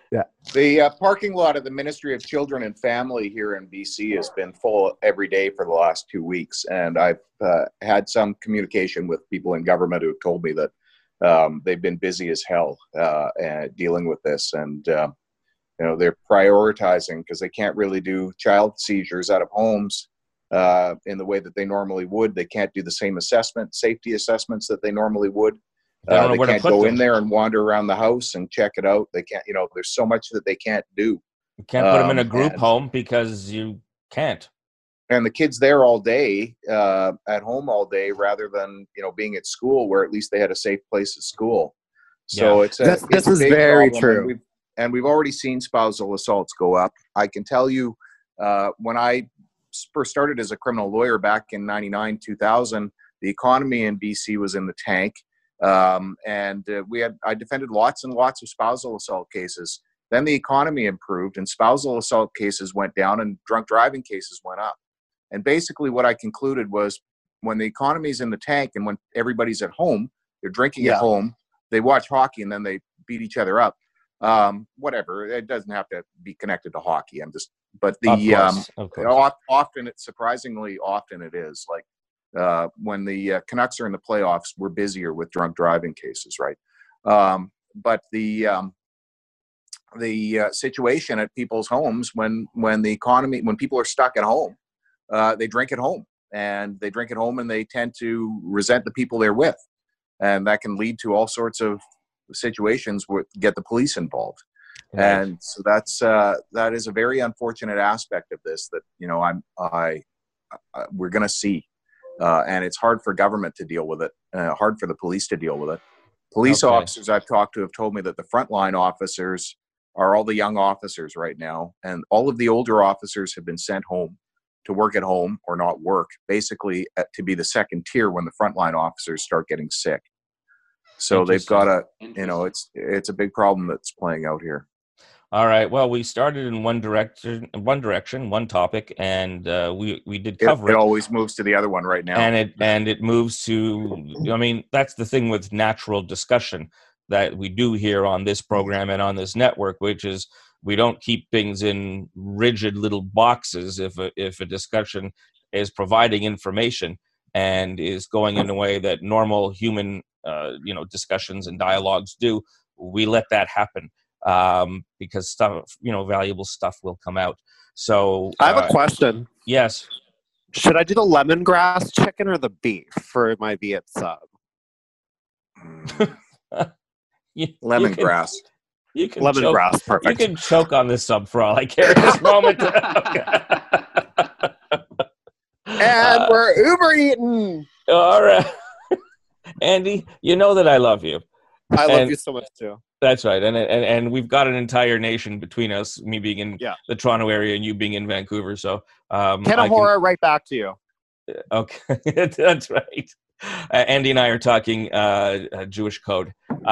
The parking lot of the Ministry of Children and Family here in BC has been full every day for the last 2 weeks. And I've had some communication with people in government who have told me that they've been busy as hell dealing with this. And, they're prioritizing because they can't really do child seizures out of homes in the way that they normally would. They can't do the same safety assessments that they normally would. They can't go in there and wander around the house and check it out. They can't, there's so much that they can't do. You can't put them in a group home because you can't. And the kids there all day, at home all day, rather than, being at school where at least they had a safe place at school. So Yeah. This a is big very problem, true. and we've already seen spousal assaults go up. I can tell you, when I first started as a criminal lawyer back in 99, 2000, the economy in BC was in the tank. I defended lots and lots of spousal assault cases. Then the economy improved and spousal assault cases went down and drunk driving cases went up. And basically what I concluded was when the economy's in the tank and when everybody's at home, they're drinking at home, they watch hockey and then they beat each other up. Whatever. It doesn't have to be connected to hockey. Of course. Often, surprisingly often it is. Like when the Canucks are in the playoffs, we're busier with drunk driving cases, right? But the situation at people's homes when people are stuck at home, they drink at home, and they tend to resent the people they're with, and that can lead to all sorts of situations where get the police involved. Right. And so that is a very unfortunate aspect of this that we're going to see, and it's hard for government to deal with it, hard for the police to deal with it. Police officers I've talked to have told me that the frontline officers are all the young officers right now, and all of the older officers have been sent home to work at home or not work, basically to be the second tier when the frontline officers start getting sick. So they've got it's a big problem that's playing out here. All right. Well, we started in one direction, one topic, and we did cover it. It always moves to the other one right now. And it moves to, I mean, that's the thing with natural discussion that we do here on this program and on this network, which is we don't keep things in rigid little boxes. If a discussion is providing information and is going in a way that normal human discussions and dialogues do, we let that happen because stuff, valuable stuff will come out. So I have a question. Yes. Should I do the lemongrass chicken or the beef for my Viet sub? Lemongrass. You can lemongrass, choke, perfect. You can choke on this sub for all I care at this moment. And we're Uber eating. All right. Andy, you know that I love you. I love you so much too. That's right. And we've got an entire nation between us, me being in the Toronto area and you being in Vancouver. So Kenahora, right back to you. Okay. That's right. Andy and I are talking Jewish code.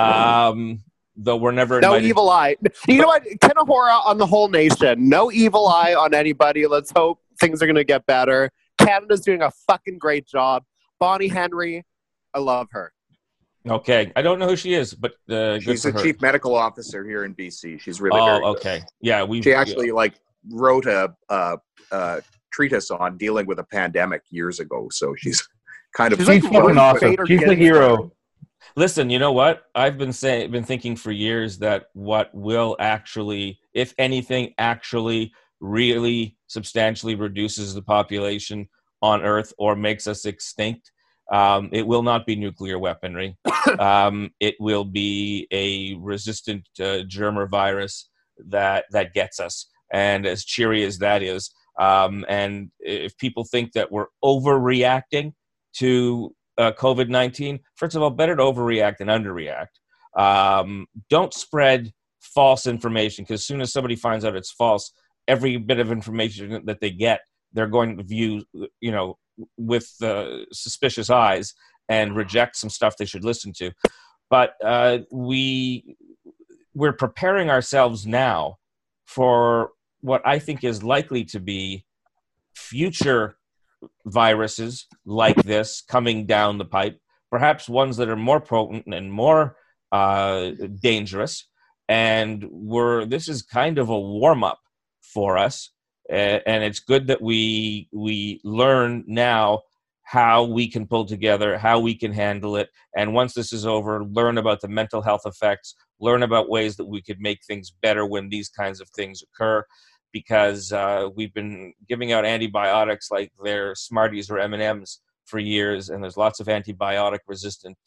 Though we're never no invited. Evil eye. You know what? Kenahora on the whole nation. No evil eye on anybody. Let's hope things are going to get better. Canada's doing a fucking great job. Bonnie Henry, I love her. Okay, I don't know who she is, but she's the chief medical officer here in BC. She's really okay. Yeah, she actually wrote a treatise on dealing with a pandemic years ago. So she's kind of fucking awesome. She's the hero. Listen, you know what? I've been thinking for years that what will actually, if anything, actually really substantially reduces the population on Earth or makes us extinct, it will not be nuclear weaponry. It will be a resistant germ or virus that gets us. And as cheery as that is, and if people think that we're overreacting to COVID-19, first of all, better to overreact than underreact. Don't spread false information, because as soon as somebody finds out it's false, every bit of information that they get, they're going to view, with suspicious eyes and reject some stuff they should listen to. But we're preparing ourselves now for what I think is likely to be future viruses like this coming down the pipe, perhaps ones that are more potent and more dangerous. And this is kind of a warm-up for us. And it's good that we learn now how we can pull together, how we can handle it. And once this is over, learn about the mental health effects, learn about ways that we could make things better when these kinds of things occur. Because we've been giving out antibiotics like they're Smarties or M&Ms for years, and there's lots of antibiotic-resistant,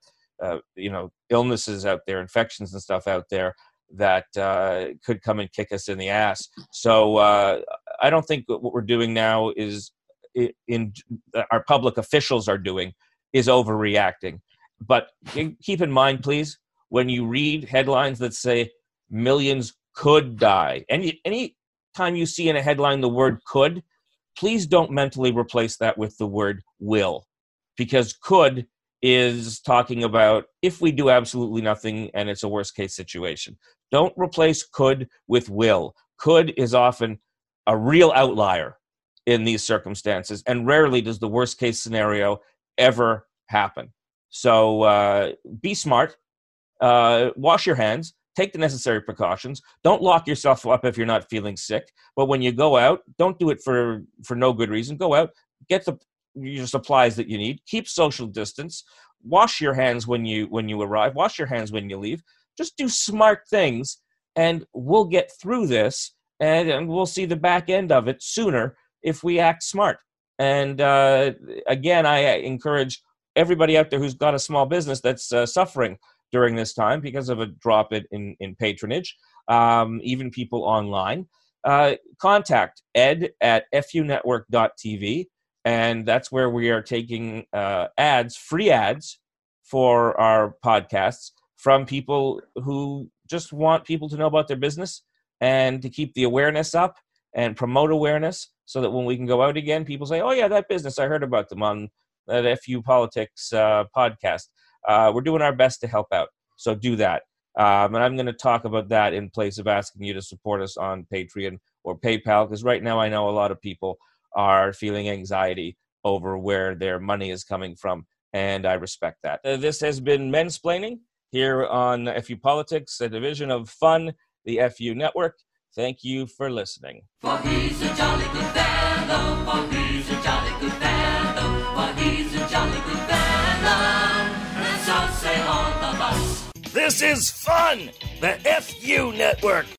illnesses out there, infections and stuff out there that could come and kick us in the ass. So I don't think what we're doing now is, our public officials are doing, is overreacting. But keep in mind, please, when you read headlines that say millions could die. Any time you see in a headline the word could, please don't mentally replace that with the word will, because could is talking about if we do absolutely nothing and it's a worst case situation. Don't replace could with will. Could is often a real outlier in these circumstances, and rarely does the worst case scenario ever happen. So be smart, wash your hands, take the necessary precautions. Don't lock yourself up if you're not feeling sick. But when you go out, don't do it for no good reason. Go out, get your supplies that you need, keep social distance, wash your hands when you arrive, wash your hands when you leave. Just do smart things, and we'll get through this, and we'll see the back end of it sooner if we act smart. And again, I encourage everybody out there who's got a small business that's suffering during this time because of a drop in patronage, even people online, contact ed at funetwork.tv. And that's where we are taking free ads for our podcasts from people who just want people to know about their business and to keep the awareness up and promote awareness so that when we can go out again, people say, oh, yeah, that business, I heard about them on that FU Politics podcast. We're doing our best to help out. So do that. And I'm going to talk about that in place of asking you to support us on Patreon or PayPal, because right now I know a lot of people are feeling anxiety over where their money is coming from, and I respect that. This has been Mensplaining here on FU Politics, a division of Fun, the FU Network. Thank you for listening. For he's a jolly good fellow, for he's a jolly good fellow, for he's a jolly good fellow, let's all say on the bus. This is Fun, the FU Network.